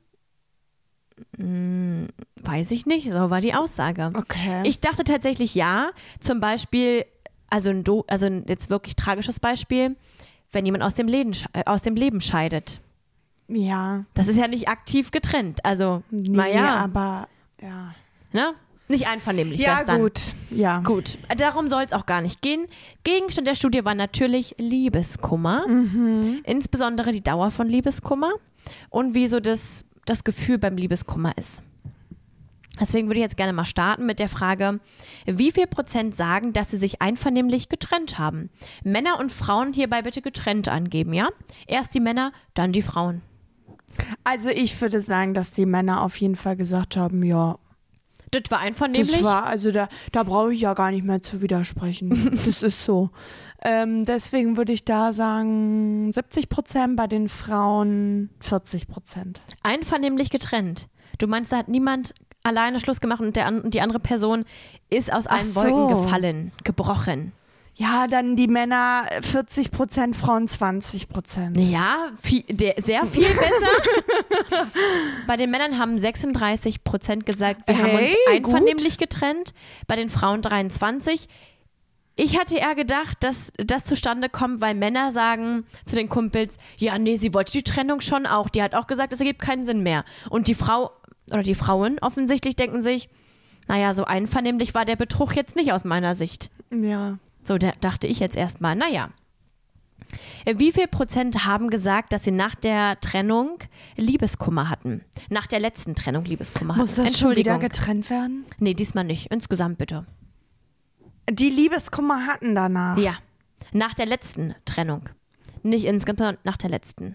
Weiß ich nicht, so war die Aussage. Okay. Ich dachte tatsächlich ja. Zum Beispiel, also ein, Do also ein jetzt wirklich tragisches Beispiel, wenn jemand aus dem, Leben, sche- äh, aus dem Leben scheidet. ja. Das ist ja nicht aktiv getrennt. Also, Nee, naja, aber ja. ne? Nicht einvernehmlich Ja, wär's dann. gut. Ja. Gut, darum soll es auch gar nicht gehen. Gegenstand der Studie war natürlich Liebeskummer. Mhm. Insbesondere die Dauer von Liebeskummer und wie so das, das Gefühl beim Liebeskummer ist. Deswegen würde ich jetzt gerne mal starten mit der Frage, wie viel Prozent sagen, dass sie sich einvernehmlich getrennt haben? Männer und Frauen hierbei bitte getrennt angeben, ja? Erst die Männer, dann die Frauen. Also ich würde sagen, dass die Männer auf jeden Fall gesagt haben, ja, Das war einvernehmlich. das war, also da, da brauche ich ja gar nicht mehr zu widersprechen. Das ist so. Ähm, deswegen würde ich da sagen, siebzig Prozent, bei den Frauen vierzig Prozent. Einvernehmlich getrennt. Du meinst, da hat niemand alleine Schluss gemacht und, der, und die andere Person ist aus Ach allen so. Wolken gefallen, gebrochen. Ja, dann die Männer vierzig Prozent, Frauen zwanzig Prozent. Ja, viel, der, sehr viel besser. Bei den Männern haben sechsunddreißig Prozent gesagt, wir haben uns Hey, einvernehmlich getrennt. Bei den Frauen dreiundzwanzig. Ich hatte eher gedacht, dass das zustande kommt, weil Männer sagen zu den Kumpels, ja, nee, sie wollte die Trennung schon auch. Die hat auch gesagt, es ergibt keinen Sinn mehr. Und die Frau oder die Frauen offensichtlich denken sich, naja, so einvernehmlich war der Betrug jetzt nicht aus meiner Sicht. Ja. So da dachte ich jetzt erstmal, naja. Wie viel Prozent haben gesagt, dass sie nach der Trennung Liebeskummer hatten? Nach der letzten Trennung Liebeskummer Muss hatten. das schon wieder Entschuldigung. getrennt werden? Nee, diesmal nicht. Insgesamt bitte. Die Liebeskummer hatten danach. Ja, nach der letzten Trennung. Nicht insgesamt, sondern nach der letzten.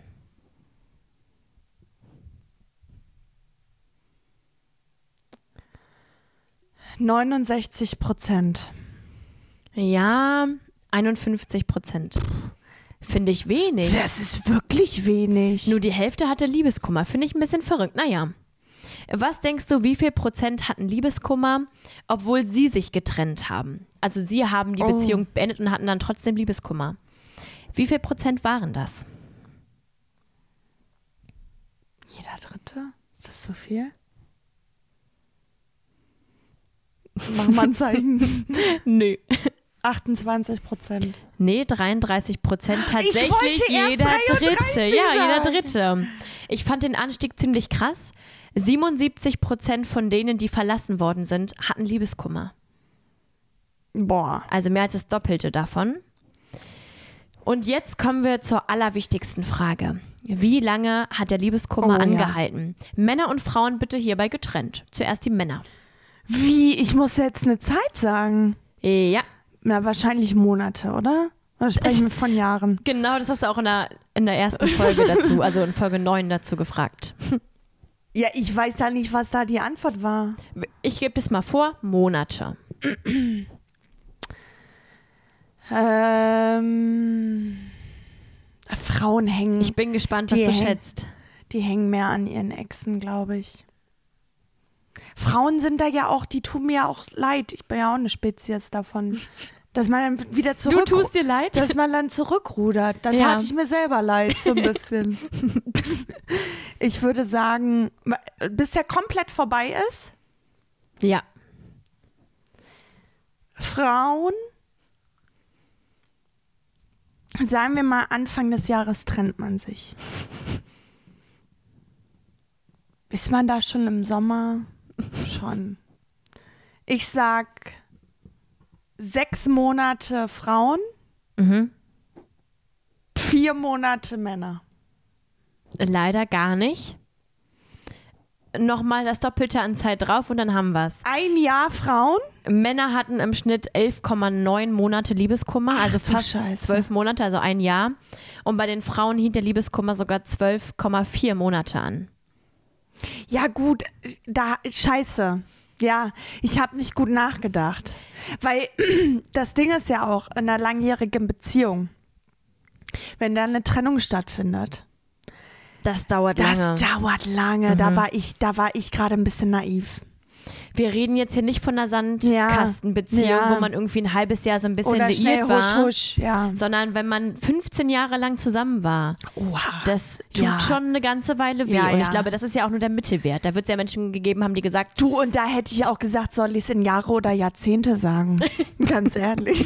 neunundsechzig Prozent. Ja, einundfünfzig Prozent. Finde ich wenig. Das ist wirklich wenig. Nur die Hälfte hatte Liebeskummer. Finde ich ein bisschen verrückt. Naja. Was denkst du, wie viel Prozent hatten Liebeskummer, obwohl sie sich getrennt haben? Also sie haben die Oh. Beziehung beendet und hatten dann trotzdem Liebeskummer. Wie viel Prozent waren das? Jeder Dritte? Ist das so viel? Mach mal ein Zeichen. Nö. achtundzwanzig Prozent. Nee, dreiunddreißig Prozent. Tatsächlich wollte erst jeder dreiunddreißig Dritte. Ja, jeder sagen. Dritte. Ich fand den Anstieg ziemlich krass. siebenundsiebzig Prozent von denen, die verlassen worden sind, hatten Liebeskummer. Boah. Also mehr als das Doppelte davon. Und jetzt kommen wir zur allerwichtigsten Frage. Wie lange hat der Liebeskummer Oh, ja. angehalten? Männer und Frauen bitte hierbei getrennt. Zuerst die Männer. Wie? Ich muss jetzt eine Zeit sagen. Ja, Na, wahrscheinlich Monate, oder? Oder sprechen wir von Jahren? genau, das hast du auch in der, in der ersten Folge dazu, also in Folge neun dazu gefragt. Ja, ich weiß ja nicht, was da die Antwort war. Ich gebe das mal vor, Monate. Ähm, Frauen hängen, Ich bin gespannt, was Die du hängen- schätzt. die hängen mehr an ihren Exen, glaube ich. Frauen sind da ja auch, die tun mir ja auch leid. Ich bin ja auch eine Spezies davon. Dass man dann wieder Du zurück... tust dir leid? Dass man dann zurückrudert. Da Ja. tat ich mir selber leid, so ein bisschen. Ich würde sagen, bis der komplett vorbei ist, Ja. Frauen, sagen wir mal, Anfang des Jahres trennt man sich. Ist man da schon im Sommer? Schon. Ich sag sechs Monate Frauen, Mhm. vier Monate Männer. Leider gar nicht. Nochmal das Doppelte an Zeit drauf und dann haben wir es. Ein Jahr Frauen? Männer hatten im Schnitt elf Komma neun Monate Liebeskummer, Ach also du fast Scheiße. zwölf Monate, also ein Jahr. Und bei den Frauen hielt der Liebeskummer sogar zwölf Komma vier Monate an. Ja gut, da scheiße. Ja, ich habe nicht gut nachgedacht. Weil das Ding ist ja auch in einer langjährigen Beziehung, wenn da eine Trennung stattfindet, Das dauert das lange. dauert lange. Da war ich, da war ich gerade ein bisschen naiv. Wir reden jetzt hier nicht von einer Sandkastenbeziehung, Ja. wo man irgendwie ein halbes Jahr so ein bisschen Oder schnell liiert war, husch, husch. Ja. sondern wenn man fünfzehn Jahre lang zusammen war. Oha. Das tut Ja. schon eine ganze Weile weh. Ja, und ich ja. glaube, das ist ja auch nur der Mittelwert. Da wird es ja Menschen gegeben haben, die gesagt, Du, und da hätte ich auch gesagt, soll ich es in Jahre oder Jahrzehnte sagen? Ganz ehrlich.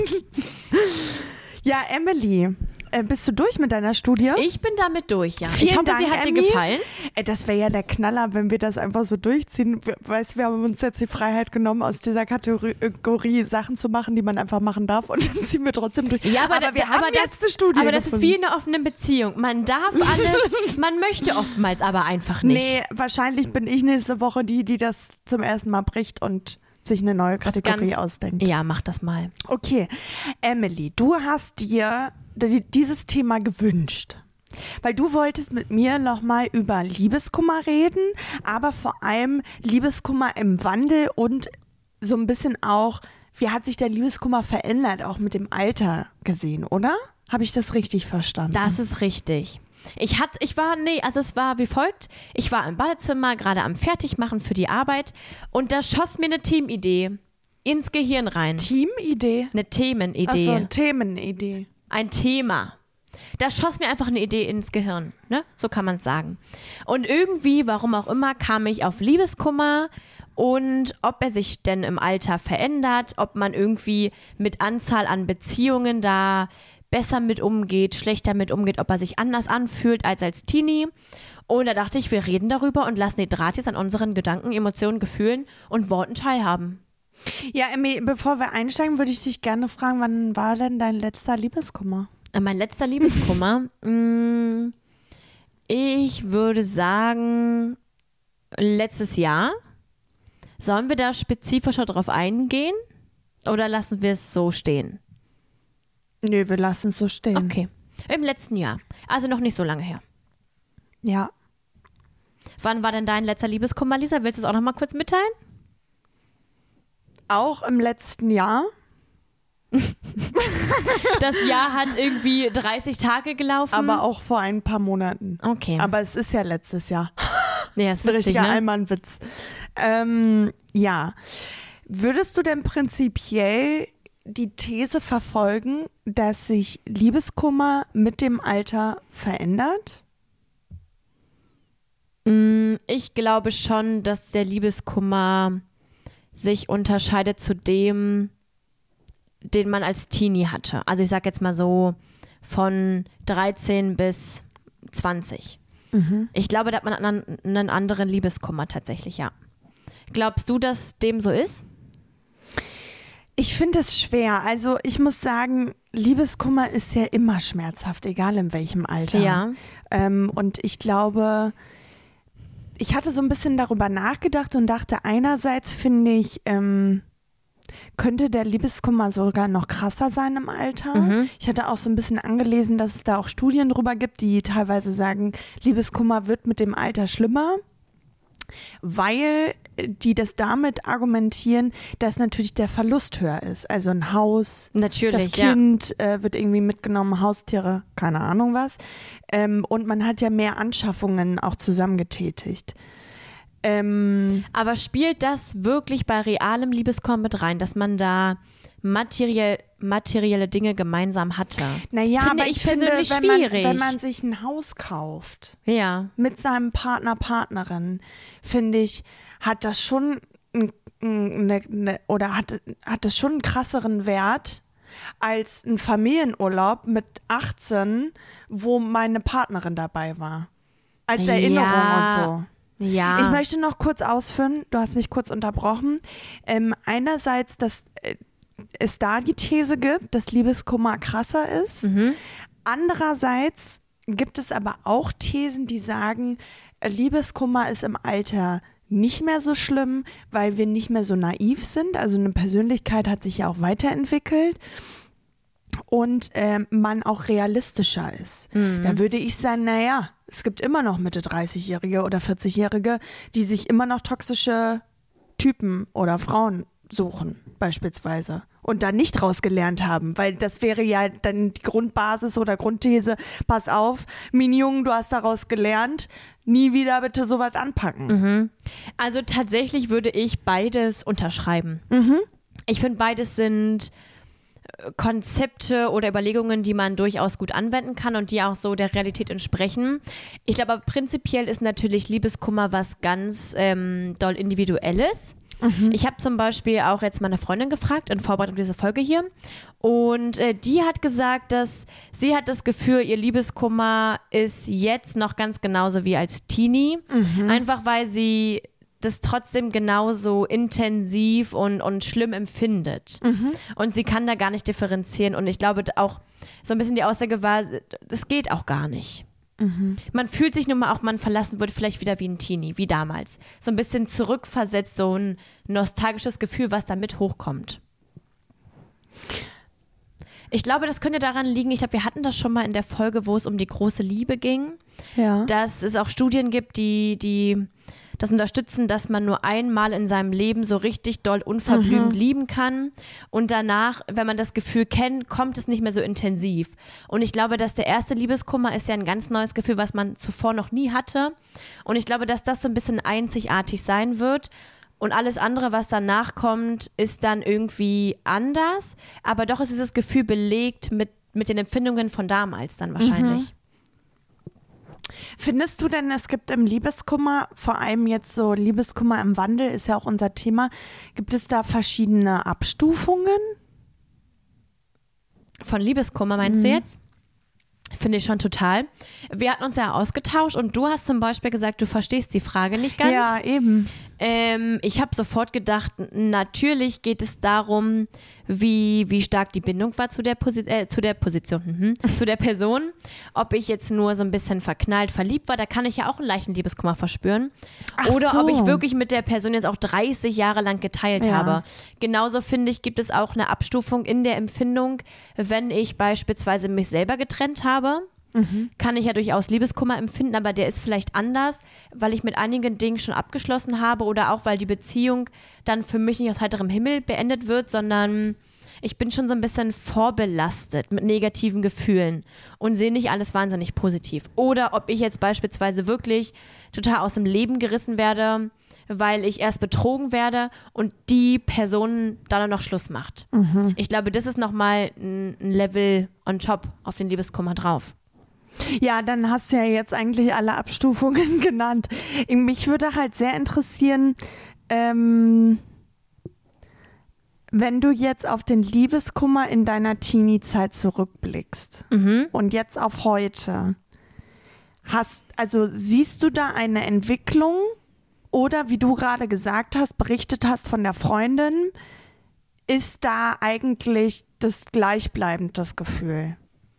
Ja, Emily, äh, bist du durch mit deiner Studie? ich bin damit durch, ja. Vielen ich hoffe, Dank, sie hat dir Emmy. gefallen. Ey, das wäre ja der Knaller, wenn wir das einfach so durchziehen. Wir- Weißt, wir haben uns jetzt die Freiheit genommen, aus dieser Kategorie Sachen zu machen, die man einfach machen darf, und dann ziehen wir trotzdem durch. Ja, aber, wir da- haben aber das, jetzt eine Studie Aber das ist gefunden. wie in einer offenen Beziehung. Man darf alles, man möchte oftmals aber einfach nicht. Nee, wahrscheinlich bin ich nächste Woche die, die das zum ersten Mal bricht und sich eine neue Was Kategorie ganz- ausdenkt. Ja, mach das mal. Okay, Emily, du hast dir di- dieses Thema gewünscht. Weil du wolltest mit mir nochmal über Liebeskummer reden, aber vor allem Liebeskummer im Wandel und so ein bisschen auch, wie hat sich der Liebeskummer verändert, auch mit dem Alter gesehen, oder? Habe ich das richtig verstanden? Das ist richtig. Ich hatte, ich war, nee, also es war wie folgt. Ich war im Badezimmer, gerade am Fertigmachen für die Arbeit und da schoss mir eine Teamidee ins Gehirn rein. Teamidee? Eine Themenidee. Ach so, eine Themenidee. Ein Thema. Da schoss mir einfach eine Idee ins Gehirn, ne? So kann man es sagen. Und irgendwie, warum auch immer, kam ich auf Liebeskummer und ob er sich denn im Alter verändert, ob man irgendwie mit Anzahl an Beziehungen da besser mit umgeht, schlechter mit umgeht, ob er sich anders anfühlt als als Teenie. Und da dachte ich, wir reden darüber und lassen die Drahtis an unseren Gedanken, Emotionen, Gefühlen und Worten teilhaben. Ja, Emmy, bevor wir einsteigen, würde ich dich gerne fragen, wann war denn dein letzter Liebeskummer? Mein letzter Liebeskummer? mh, ich würde sagen, letztes Jahr. Sollen wir da spezifischer drauf eingehen oder lassen wir es so stehen? Nee, wir lassen es so stehen. Okay, im letzten Jahr. Also noch nicht so lange her. Ja. Wann war denn dein letzter Liebeskummer, Lisa? Willst du es auch noch mal kurz mitteilen? Auch im letzten Jahr. Das Jahr hat irgendwie dreißig Tage gelaufen. Aber auch vor ein paar Monaten. Okay. Aber es ist ja letztes Jahr. Ja, ist witzig, Richtiger ne? Allmannwitz. Ähm, ja. Würdest du denn prinzipiell die These verfolgen, dass sich Liebeskummer mit dem Alter verändert? Ich glaube schon, dass der Liebeskummer sich unterscheidet zu dem, den man als Teenie hatte. Also ich sage jetzt mal so von dreizehn bis zwanzig. Mhm. Ich glaube, da hat man einen, einen anderen Liebeskummer tatsächlich, ja. Glaubst du, dass dem so ist? Ich finde es schwer. Also ich muss sagen, Liebeskummer ist ja immer schmerzhaft, egal in welchem Alter. Ja. Ähm, und ich glaube, ich hatte so ein bisschen darüber nachgedacht und dachte, einerseits finde ich, ähm, könnte der Liebeskummer sogar noch krasser sein im Alter. Mhm. Ich hatte auch so ein bisschen angelesen, dass es da auch Studien drüber gibt, die teilweise sagen, Liebeskummer wird mit dem Alter schlimmer, weil die das damit argumentieren, dass natürlich der Verlust höher ist. Also ein Haus, Natürlich, das Kind ja. äh, wird irgendwie mitgenommen, Haustiere, keine Ahnung was. Ähm, und man hat ja mehr Anschaffungen auch zusammen getätigt. Ähm, Aber spielt das wirklich bei realem Liebeskummer mit rein, dass man da materiell, materielle Dinge gemeinsam hatte? Naja, finde aber ich ich finde, persönlich wenn man, schwierig. wenn man sich ein Haus kauft ja. mit seinem Partner, Partnerin, finde ich, hat das schon ein, eine, eine, oder hat, hat das schon einen krasseren Wert als ein Familienurlaub mit achtzehn, wo meine Partnerin dabei war. Als Erinnerung ja. und so. Ja. Ich möchte noch kurz ausführen, du hast mich kurz unterbrochen. Ähm, einerseits, dass äh, es da die These gibt, dass Liebeskummer krasser ist. Mhm. Andererseits gibt es aber auch Thesen, die sagen, äh, Liebeskummer ist im Alter nicht mehr so schlimm, weil wir nicht mehr so naiv sind. Also eine Persönlichkeit hat sich ja auch weiterentwickelt. Und äh, man auch realistischer ist. Mhm. Da würde ich sagen, naja, es gibt immer noch Mitte dreißig-Jährige oder vierzig-Jährige, die sich immer noch toxische Typen oder Frauen suchen, beispielsweise. Und da nicht rausgelernt haben, weil das wäre ja dann die Grundbasis oder Grundthese, pass auf, Minjung, du hast daraus gelernt, nie wieder bitte sowas anpacken. Mhm. Also tatsächlich würde ich beides unterschreiben. Mhm. Ich finde, beides sind Konzepte oder Überlegungen, die man durchaus gut anwenden kann und die auch so der Realität entsprechen. Ich glaube aber prinzipiell ist natürlich Liebeskummer was ganz ähm, doll Individuelles. Mhm. Ich habe zum Beispiel auch jetzt meine Freundin gefragt in Vorbereitung auf diese Folge hier und äh, die hat gesagt, dass sie hat das Gefühl, ihr Liebeskummer ist jetzt noch ganz genauso wie als Teenie, mhm. einfach weil sie das trotzdem genauso intensiv und, und schlimm empfindet. Mhm. Und sie kann da gar nicht differenzieren. Und ich glaube auch, so ein bisschen die Aussage war, das geht auch gar nicht. Mhm. Man fühlt sich nun mal auch, man verlassen wird, vielleicht wieder wie ein Teenie, wie damals. So ein bisschen zurückversetzt, so ein nostalgisches Gefühl, was da mit hochkommt. Ich glaube, das könnte daran liegen, ich glaube, wir hatten das schon mal in der Folge, wo es um die große Liebe ging, Ja. dass es auch Studien gibt, die, die das unterstützen, dass man nur einmal in seinem Leben so richtig doll unverblümt Mhm. lieben kann und danach, wenn man das Gefühl kennt, kommt es nicht mehr so intensiv. Und ich glaube, dass der erste Liebeskummer ist ja ein ganz neues Gefühl, was man zuvor noch nie hatte. Und ich glaube, dass das so ein bisschen einzigartig sein wird. Und alles andere, was danach kommt, ist dann irgendwie anders. Aber doch ist dieses Gefühl belegt mit, mit den Empfindungen von damals dann wahrscheinlich. Mhm. Findest du denn, es gibt im Liebeskummer, vor allem jetzt so Liebeskummer im Wandel ist ja auch unser Thema, gibt es da verschiedene Abstufungen? Von Liebeskummer meinst Mhm. du jetzt? Finde ich schon total. Wir hatten uns ja ausgetauscht und du hast zum Beispiel gesagt, du verstehst die Frage nicht ganz. Ja, eben. Ähm, ich habe sofort gedacht, natürlich geht es darum, wie, wie stark die Bindung war zu der, Posi- äh, zu der Position, mhm, zu der Person. Ob ich jetzt nur so ein bisschen verknallt, verliebt war, da kann ich ja auch einen leichten Liebeskummer verspüren. Ach Oder so. ob ich wirklich mit der Person jetzt auch dreißig Jahre lang geteilt Ja. habe. Genauso finde ich, gibt es auch eine Abstufung in der Empfindung, wenn ich beispielsweise mich selber getrennt habe. Kann ich ja durchaus Liebeskummer empfinden, aber der ist vielleicht anders, weil ich mit einigen Dingen schon abgeschlossen habe oder auch, weil die Beziehung dann für mich nicht aus heiterem Himmel beendet wird, sondern ich bin schon so ein bisschen vorbelastet mit negativen Gefühlen und sehe nicht alles wahnsinnig positiv. Oder ob ich jetzt beispielsweise wirklich total aus dem Leben gerissen werde, weil ich erst betrogen werde und die Person dann noch Schluss macht. Mhm. Ich glaube, das ist nochmal ein ein Level on top auf den Liebeskummer drauf. Ja, dann hast du ja jetzt eigentlich alle Abstufungen genannt. Mich würde halt sehr interessieren, ähm, wenn du jetzt auf den Liebeskummer in deiner Teenie-Zeit zurückblickst Mhm. und jetzt auf heute, hast, also siehst du da eine Entwicklung oder wie du gerade gesagt hast, berichtet hast von der Freundin, ist da eigentlich das gleichbleibend das Gefühl?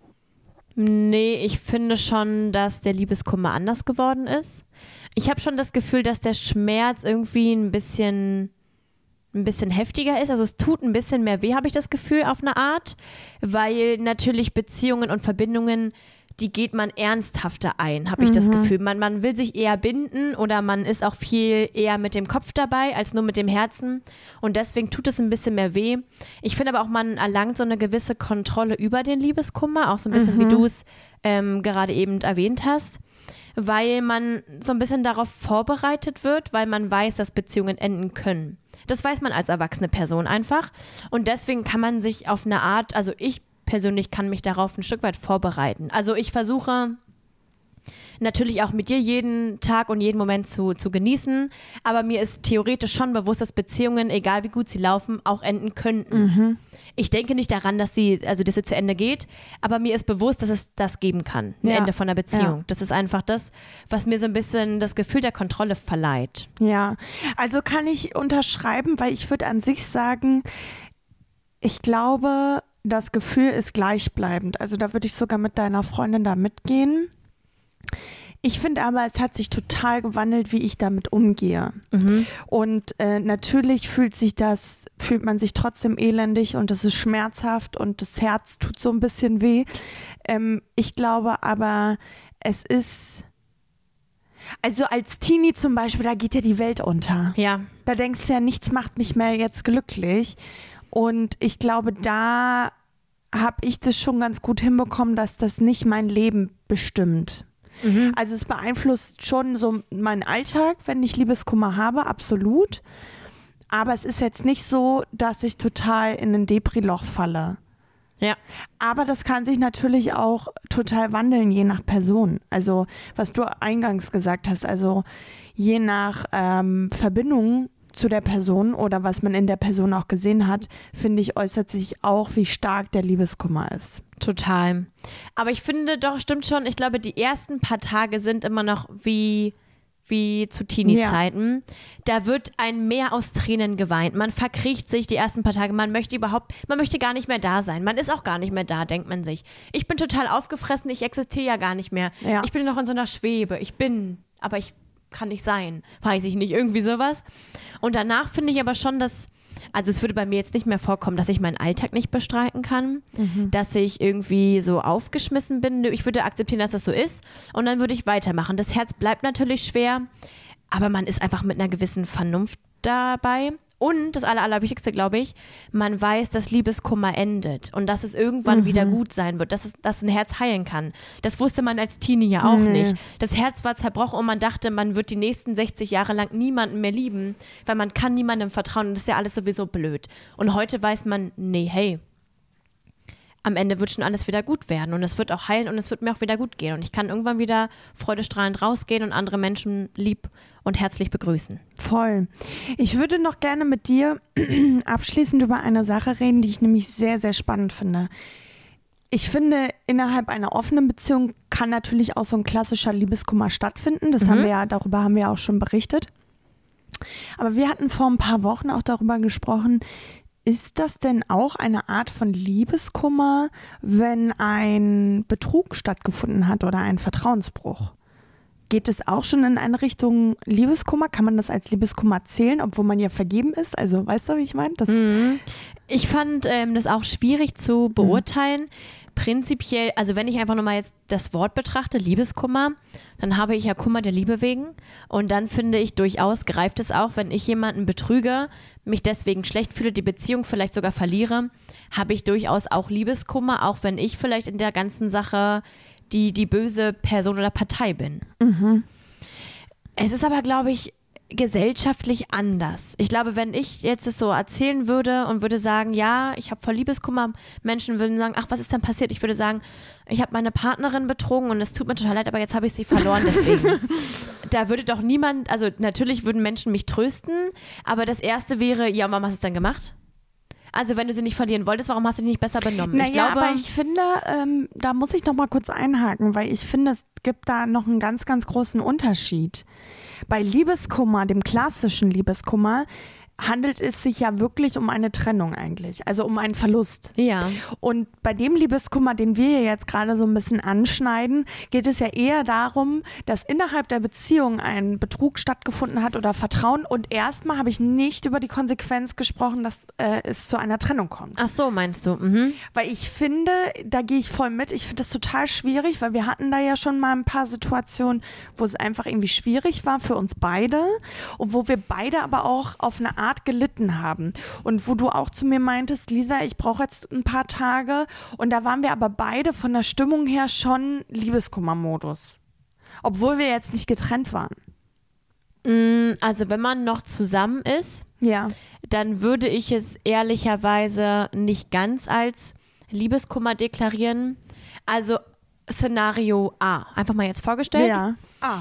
Nee, ich finde schon, dass der Liebeskummer anders geworden ist. Ich habe schon das Gefühl, dass der Schmerz irgendwie ein bisschen, ein bisschen heftiger ist. Also es tut ein bisschen mehr weh, habe ich das Gefühl, auf eine Art. Weil natürlich Beziehungen und Verbindungen, die geht man ernsthafter ein, habe ich das Gefühl. Man, man will sich eher binden oder man ist auch viel eher mit dem Kopf dabei, als nur mit dem Herzen. Und deswegen tut es ein bisschen mehr weh. Ich finde aber auch, man erlangt so eine gewisse Kontrolle über den Liebeskummer, auch so ein bisschen, wie du es ähm, gerade eben erwähnt hast. Weil man so ein bisschen darauf vorbereitet wird, weil man weiß, dass Beziehungen enden können. Das weiß man als erwachsene Person einfach. Und deswegen kann man sich auf eine Art, also ich persönlich kann mich darauf ein Stück weit vorbereiten. Also ich versuche natürlich auch mit dir jeden Tag und jeden Moment zu, zu genießen, aber mir ist theoretisch schon bewusst, dass Beziehungen, egal wie gut sie laufen, auch enden könnten. Mhm. Ich denke nicht daran, dass sie, also dass sie zu Ende geht, aber mir ist bewusst, dass es das geben kann, ein Ja. Ende von einer Beziehung. Ja. Das ist einfach das, was mir so ein bisschen das Gefühl der Kontrolle verleiht. Ja, also kann ich unterschreiben, weil ich würde an sich sagen, ich glaube, das Gefühl ist gleichbleibend. Also da würde ich sogar mit deiner Freundin da mitgehen. Ich finde aber, es hat sich total gewandelt, wie ich damit umgehe. Mhm. Und äh, natürlich fühlt sich das, fühlt man sich trotzdem elendig und es ist schmerzhaft und das Herz tut so ein bisschen weh. Ähm, ich glaube aber, es ist, also als Teenie zum Beispiel, da geht ja die Welt unter. Ja, Da denkst du ja, nichts macht mich mehr jetzt glücklich. Und ich glaube, da habe ich das schon ganz gut hinbekommen, dass das nicht mein Leben bestimmt. mhm. Also es beeinflusst schon so meinen Alltag, wenn ich Liebeskummer habe, absolut. Aber es ist jetzt nicht so, dass ich total in ein Depri-Loch falle. Ja. Aber das kann sich natürlich auch total wandeln, je nach Person. Also was du eingangs gesagt hast, also je nach ähm, Verbindung zu der Person oder was man in der Person auch gesehen hat, finde ich, äußert sich auch, wie stark der Liebeskummer ist. Total. Aber ich finde doch, stimmt schon, ich glaube, die ersten paar Tage sind immer noch wie, wie zu Teenie-Zeiten. Da wird ein Meer aus Tränen geweint. Man verkriecht sich die ersten paar Tage. Man möchte überhaupt, man möchte gar nicht mehr da sein. Man ist auch gar nicht mehr da, denkt man sich. Ich bin total aufgefressen, ich existiere ja gar nicht mehr. Ja. Ich bin noch in so einer Schwebe. Ich bin, aber ich kann nicht sein. Weiß ich nicht, irgendwie sowas. Und danach finde ich aber schon, dass Also es würde bei mir jetzt nicht mehr vorkommen, dass ich meinen Alltag nicht bestreiten kann, mhm. dass ich irgendwie so aufgeschmissen bin. Nö, ich würde akzeptieren, dass das so ist und dann würde ich weitermachen. Das Herz bleibt natürlich schwer, aber man ist einfach mit einer gewissen Vernunft dabei. Und das Aller, Allerwichtigste, glaube ich, man weiß, dass Liebeskummer endet und dass es irgendwann mhm. wieder gut sein wird, dass, es, dass ein Herz heilen kann. Das wusste man als Teenie ja auch nee. nicht. Das Herz war zerbrochen und man dachte, man wird die nächsten sechzig Jahre lang niemanden mehr lieben, weil man kann niemandem vertrauen und das ist ja alles sowieso blöd. Und heute weiß man, nee, hey, am Ende wird schon alles wieder gut werden und es wird auch heilen und es wird mir auch wieder gut gehen und ich kann irgendwann wieder freudestrahlend rausgehen und andere Menschen lieb und herzlich begrüßen. Voll. Ich würde noch gerne mit dir abschließend über eine Sache reden, die ich nämlich sehr, sehr spannend finde. Ich finde, innerhalb einer offenen Beziehung kann natürlich auch so ein klassischer Liebeskummer stattfinden. Das mhm. haben wir ja, darüber haben wir auch schon berichtet. Aber wir hatten vor ein paar Wochen auch darüber gesprochen, ist das denn auch eine Art von Liebeskummer, wenn ein Betrug stattgefunden hat oder ein Vertrauensbruch? Geht es auch schon in eine Richtung Liebeskummer? Kann man das als Liebeskummer zählen, obwohl man ja vergeben ist? Also weißt du, wie ich meine? Mhm. Ich fand ähm, das auch schwierig zu beurteilen. Mhm. Prinzipiell, also wenn ich einfach nochmal jetzt das Wort betrachte, Liebeskummer, dann habe ich ja Kummer der Liebe wegen und dann finde ich durchaus greift es auch, wenn ich jemanden betrüge, mich deswegen schlecht fühle, die Beziehung vielleicht sogar verliere, habe ich durchaus auch Liebeskummer, auch wenn ich vielleicht in der ganzen Sache die, die böse Person oder Partei bin. Mhm. Es ist aber, glaube ich, gesellschaftlich anders. Ich glaube, wenn ich jetzt es so erzählen würde und würde sagen, ja, ich habe voll Liebeskummer, Menschen würden sagen, ach, was ist denn passiert? Ich würde sagen, ich habe meine Partnerin betrogen und es tut mir total leid, aber jetzt habe ich sie verloren, deswegen. Da würde doch niemand, also natürlich würden Menschen mich trösten, aber das Erste wäre, ja, warum hast du es dann gemacht? Also wenn du sie nicht verlieren wolltest, warum hast du dich nicht besser benommen? Naja, ich glaube, aber ich finde, ähm, da muss ich noch mal kurz einhaken, weil ich finde, es gibt da noch einen ganz, ganz großen Unterschied. Bei Liebeskummer, dem klassischen Liebeskummer, handelt es sich ja wirklich um eine Trennung eigentlich, also um einen Verlust. Ja. Und bei dem Liebeskummer, den wir jetzt gerade so ein bisschen anschneiden, geht es ja eher darum, dass innerhalb der Beziehung ein Betrug stattgefunden hat oder Vertrauen und erstmal habe ich nicht über die Konsequenz gesprochen, dass äh, es zu einer Trennung kommt. Ach so, meinst du? Mhm. Weil ich finde, da gehe ich voll mit, ich finde das total schwierig, weil wir hatten da ja schon mal ein paar Situationen, wo es einfach irgendwie schwierig war für uns beide und wo wir beide aber auch auf eine Art gelitten haben. Und wo du auch zu mir meintest, Lisa, ich brauche jetzt ein paar Tage. Und da waren wir aber beide von der Stimmung her schon Liebeskummer-Modus. Obwohl wir jetzt nicht getrennt waren. Also wenn man noch zusammen ist, ja, dann würde ich es ehrlicherweise nicht ganz als Liebeskummer deklarieren. Also Szenario A. Einfach mal jetzt vorgestellt. Ja. A.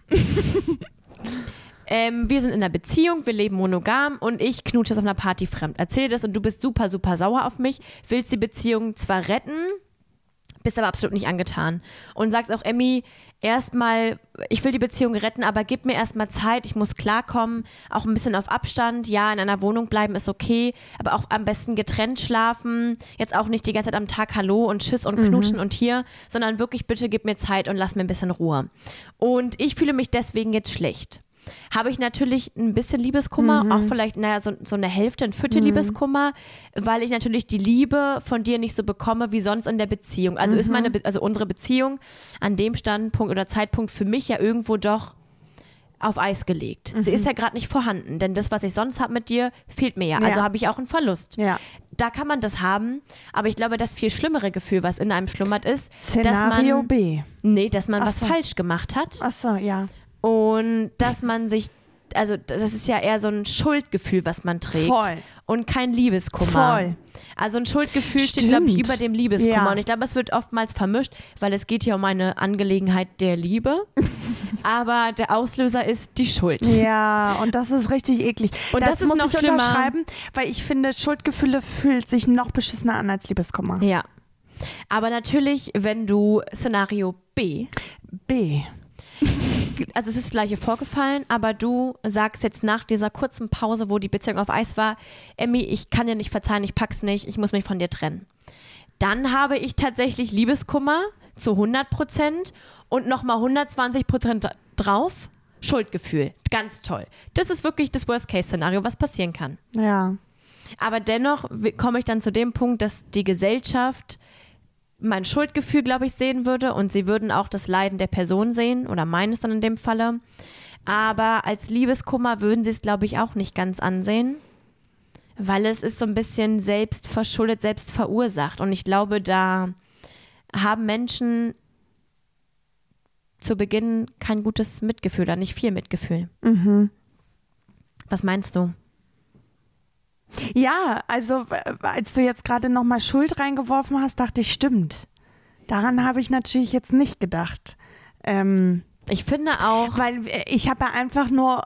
Ähm, wir sind in einer Beziehung, wir leben monogam und ich knutsche das auf einer Party fremd. Erzähle das und du bist super, super sauer auf mich, willst die Beziehung zwar retten, bist aber absolut nicht angetan. Und sagst auch, Emmy, erstmal, ich will die Beziehung retten, aber gib mir erstmal Zeit, ich muss klarkommen, auch ein bisschen auf Abstand. Ja, in einer Wohnung bleiben ist okay, aber auch am besten getrennt schlafen. Jetzt auch nicht die ganze Zeit am Tag Hallo und Tschüss und Knutschen mhm. und hier, sondern wirklich bitte gib mir Zeit und lass mir ein bisschen Ruhe. Und ich fühle mich deswegen jetzt schlecht. Habe ich natürlich ein bisschen Liebeskummer, mhm. auch vielleicht, naja, so, so eine Hälfte, ein Viertel mhm. Liebeskummer, weil ich natürlich die Liebe von dir nicht so bekomme wie sonst in der Beziehung. Also mhm. ist meine, Be- also unsere Beziehung an dem Standpunkt oder Zeitpunkt für mich ja irgendwo doch auf Eis gelegt. Mhm. Sie ist ja gerade nicht vorhanden, denn das, was ich sonst habe mit dir, fehlt mir ja. ja. Also habe ich auch einen Verlust. Ja. Da kann man das haben, aber ich glaube, das viel schlimmere Gefühl, was in einem schlummert, ist, Szenario dass man, B. Nee, dass man Ach was so. falsch gemacht hat. Ach so, ja. Und dass man sich, also das ist ja eher so ein Schuldgefühl, was man trägt. Voll. Und kein Liebeskummer. Voll. Also ein Schuldgefühl Stimmt. steht, glaube ich, über dem Liebeskummer. Ja. Und ich glaube, es wird oftmals vermischt, weil es geht ja um eine Angelegenheit der Liebe. Aber der Auslöser ist die Schuld. Ja, und das ist richtig eklig. Und das, das ist muss noch ich schlimmer. unterschreiben, weil ich finde, Schuldgefühle fühlt sich noch beschissener an als Liebeskummer. Ja. Aber natürlich, wenn du Szenario B. B. Also es ist das Gleiche vorgefallen, aber du sagst jetzt nach dieser kurzen Pause, wo die Beziehung auf Eis war, Emmy, ich kann dir nicht verzeihen, ich pack's nicht, ich muss mich von dir trennen. Dann habe ich tatsächlich Liebeskummer zu hundert Prozent und nochmal hundertzwanzig Prozent drauf, Schuldgefühl. Ganz toll. Das ist wirklich das Worst-Case-Szenario, was passieren kann. Ja. Aber dennoch komme ich dann zu dem Punkt, dass die Gesellschaft mein Schuldgefühl, glaube ich, sehen würde und sie würden auch das Leiden der Person sehen oder meines dann in dem Falle. Aber als Liebeskummer würden sie es, glaube ich, auch nicht ganz ansehen, weil es ist so ein bisschen selbst verschuldet, selbst verursacht. Und ich glaube, da haben Menschen zu Beginn kein gutes Mitgefühl oder nicht viel Mitgefühl. Mhm. Was meinst du? Ja, also als du jetzt gerade nochmal Schuld reingeworfen hast, dachte ich, stimmt. Daran habe ich natürlich jetzt nicht gedacht. Ähm, ich finde auch... Weil ich habe ja einfach nur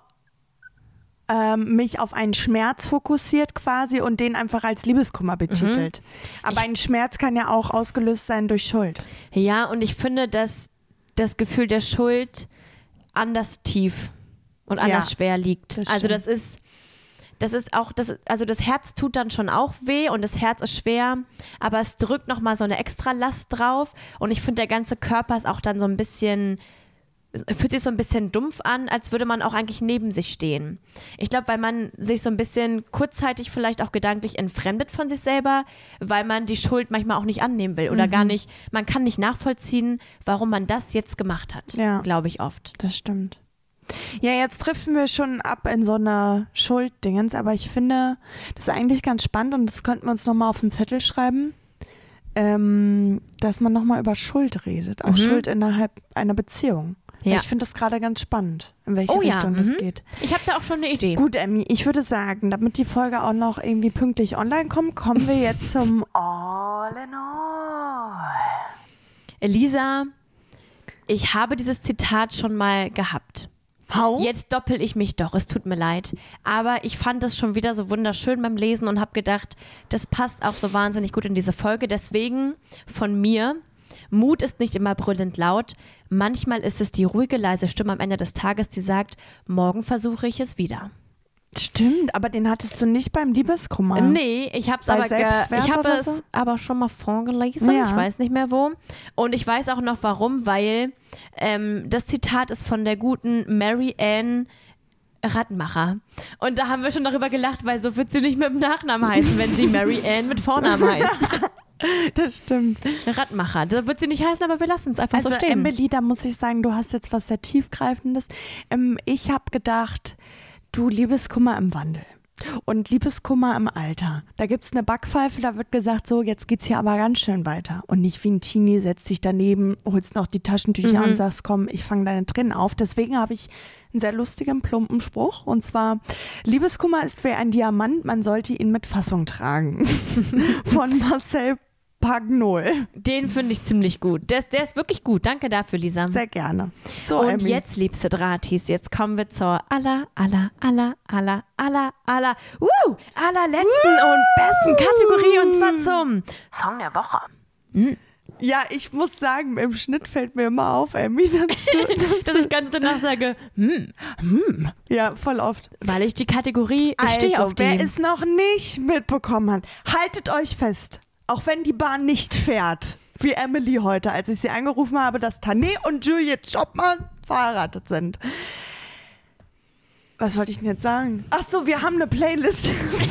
ähm, mich auf einen Schmerz fokussiert quasi und den einfach als Liebeskummer betitelt. Mhm. Aber ich, ein Schmerz kann ja auch ausgelöst sein durch Schuld. Ja, und ich finde, dass das Gefühl der Schuld anders tief und anders ja, schwer liegt. Das also das ist... Das ist auch, das, also das Herz tut dann schon auch weh und das Herz ist schwer, aber es drückt nochmal so eine extra Last drauf und ich finde, der ganze Körper ist auch dann so ein bisschen, fühlt sich so ein bisschen dumpf an, als würde man auch eigentlich neben sich stehen. Ich glaube, weil man sich so ein bisschen kurzzeitig vielleicht auch gedanklich entfremdet von sich selber, weil man die Schuld manchmal auch nicht annehmen will oder mhm. gar nicht, man kann nicht nachvollziehen, warum man das jetzt gemacht hat, ja, glaube ich oft. Das stimmt. Ja, jetzt treffen wir schon ab in so einer Schulddingens, aber ich finde, das ist eigentlich ganz spannend und das könnten wir uns nochmal auf den Zettel schreiben, ähm, dass man nochmal über Schuld redet, auch mhm. Schuld innerhalb einer Beziehung. Ja. Ich finde das gerade ganz spannend, in welche oh, Richtung ja. das mhm. geht. Ich habe da auch schon eine Idee. Gut, Emmy, ich würde sagen, damit die Folge auch noch irgendwie pünktlich online kommt, kommen wir jetzt zum All in All. Elisa, ich habe dieses Zitat schon mal gehabt. How? Jetzt doppel ich mich doch, es tut mir leid. Aber ich fand es schon wieder so wunderschön beim Lesen und habe gedacht, das passt auch so wahnsinnig gut in diese Folge. Deswegen von mir, Mut ist nicht immer brüllend laut. Manchmal ist es die ruhige, leise Stimme am Ende des Tages, die sagt, morgen versuche ich es wieder. Stimmt, aber den hattest du nicht beim Liebeskummer. Nee, ich habe aber ge- ich habe es so? aber schon mal vorgelesen, ja. Ich weiß nicht mehr wo. Und ich weiß auch noch warum, weil ähm, das Zitat ist von der guten Mary Ann Radmacher. Und da haben wir schon darüber gelacht, weil so wird sie nicht mit dem Nachnamen heißen, wenn sie Mary Ann mit Vornamen heißt. Das stimmt. Radmacher. Da wird sie nicht heißen, aber wir lassen es einfach also so stehen. Emily, da muss ich sagen, du hast jetzt was sehr Tiefgreifendes. Ähm, ich habe gedacht, du, Liebeskummer im Wandel und Liebeskummer im Alter. Da gibt es eine Backpfeife, da wird gesagt, so, jetzt geht's hier aber ganz schön weiter. Und nicht wie ein Teenie, setzt dich daneben, holst noch die Taschentücher mhm. und sagst, komm, ich fange deine Tränen auf. Deswegen habe ich einen sehr lustigen, plumpen Spruch. Und zwar, Liebeskummer ist wie ein Diamant, man sollte ihn mit Fassung tragen. Von Marcel Pagnol. Den finde ich ziemlich gut. Der, der ist wirklich gut. Danke dafür, Lisa. Sehr gerne. So, und Emmy. Jetzt, liebste Drahtis, jetzt kommen wir zur aller, aller, aller, aller, aller, aller, uh, allerletzten uh, und besten Kategorie und zwar zum Song der Woche. Mhm. Ja, ich muss sagen, im Schnitt fällt mir immer auf, Emmy, dass, dass, dass ich ganz danach sage, hm. hm. Ja, voll oft. Weil ich die Kategorie, ich also, stehe auf die. Wer es noch nicht mitbekommen hat, haltet euch fest. Auch wenn die Bahn nicht fährt, wie Emily heute, als ich sie angerufen habe, dass Tané und Juliette Schoppmann verheiratet sind. Was wollte ich denn jetzt sagen? Ach so, wir haben eine Playlist.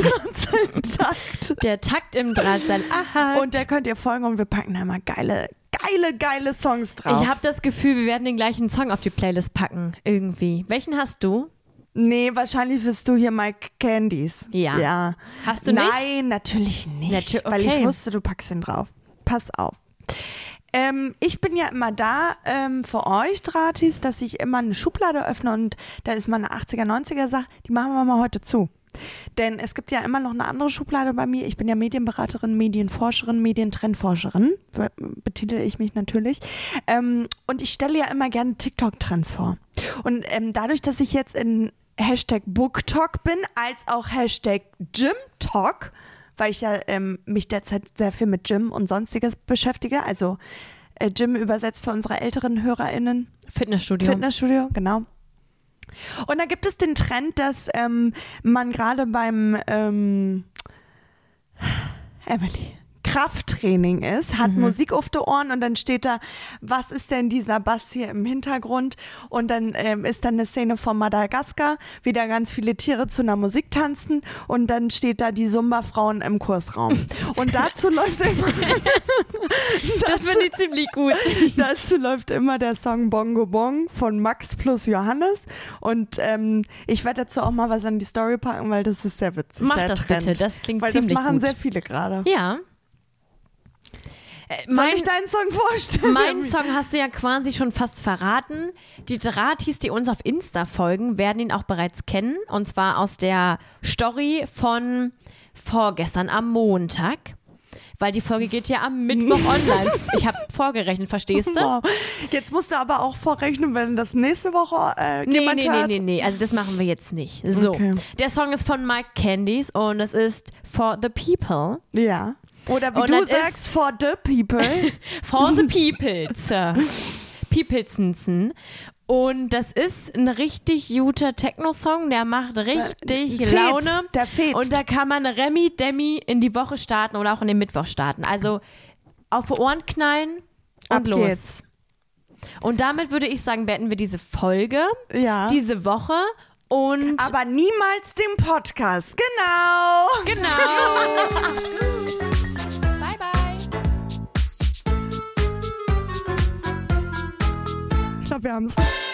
Takt. Der Takt im Drahtseil. Aha. Und der könnt ihr folgen und wir packen da mal geile, geile, geile Songs drauf. Ich habe das Gefühl, wir werden den gleichen Song auf die Playlist packen. Irgendwie. Welchen hast du? Nee, wahrscheinlich wirst du hier Mike Candies. Ja. ja. Hast du nicht? Nein, natürlich nicht. Natu- okay. Weil ich wusste, du packst ihn drauf. Pass auf. Ähm, ich bin ja immer da ähm, für euch, Drahtis, dass ich immer eine Schublade öffne und da ist mal eine achtziger, neunziger Sache, die machen wir mal heute zu. Denn es gibt ja immer noch eine andere Schublade bei mir. Ich bin ja Medienberaterin, Medienforscherin, Medientrendforscherin, betitel ich mich natürlich. Ähm, und ich stelle ja immer gerne TikTok-Trends vor. Und ähm, dadurch, dass ich jetzt in Hashtag BookTok bin, als auch Hashtag GymTalk, weil ich ja ähm, mich derzeit sehr viel mit Gym und Sonstiges beschäftige. Also äh, Gym übersetzt für unsere älteren HörerInnen. Fitnessstudio. Fitnessstudio, genau. Und da gibt es den Trend, dass ähm, man gerade beim ähm, Emily, Krafttraining ist, hat mhm. Musik auf die Ohren und dann steht da, was ist denn dieser Bass hier im Hintergrund? Und dann ähm, ist dann eine Szene von Madagaskar, wie da ganz viele Tiere zu einer Musik tanzen und dann steht da die Zumba-Frauen im Kursraum. Und dazu läuft immer das finde ich ziemlich gut. Dazu läuft immer der Song Bongo Bong von Max plus Johannes und ähm, ich werde dazu auch mal was an die Story packen, weil das ist sehr witzig. Mach das Trend. Bitte, das klingt weil ziemlich gut. Das machen gut. sehr viele gerade. Ja. Äh, mein, Soll ich deinen Song vorstellen? Meinen Song hast du ja quasi schon fast verraten. Die Drahtis, die uns auf Insta folgen, werden ihn auch bereits kennen. Und zwar aus der Story von vorgestern am Montag. Weil die Folge geht ja am Mittwoch online. Ich habe vorgerechnet, verstehst du? Wow. Jetzt musst du aber auch vorrechnen, wenn das nächste Woche äh, nee, jemand nee, hört. Nee, nee, nee, also das machen wir jetzt nicht. So, okay. Der Song ist von Mike Candies und es ist For the People. Ja. Oder wie und du sagst, For the People. For the Peoples. Peoplesensen. Und das ist ein richtig guter Techno-Song, der macht richtig Fetz, Laune. Der fetzt. Und da kann man Remi Demi in die Woche starten oder auch in den Mittwoch starten. Also auf die Ohren knallen und Ab los. Geht's. Und damit würde ich sagen, beenden wir diese Folge, ja. diese Woche. Und aber niemals den Podcast. Genau. Genau. Bye, bye. Ich glaube, wir haben es.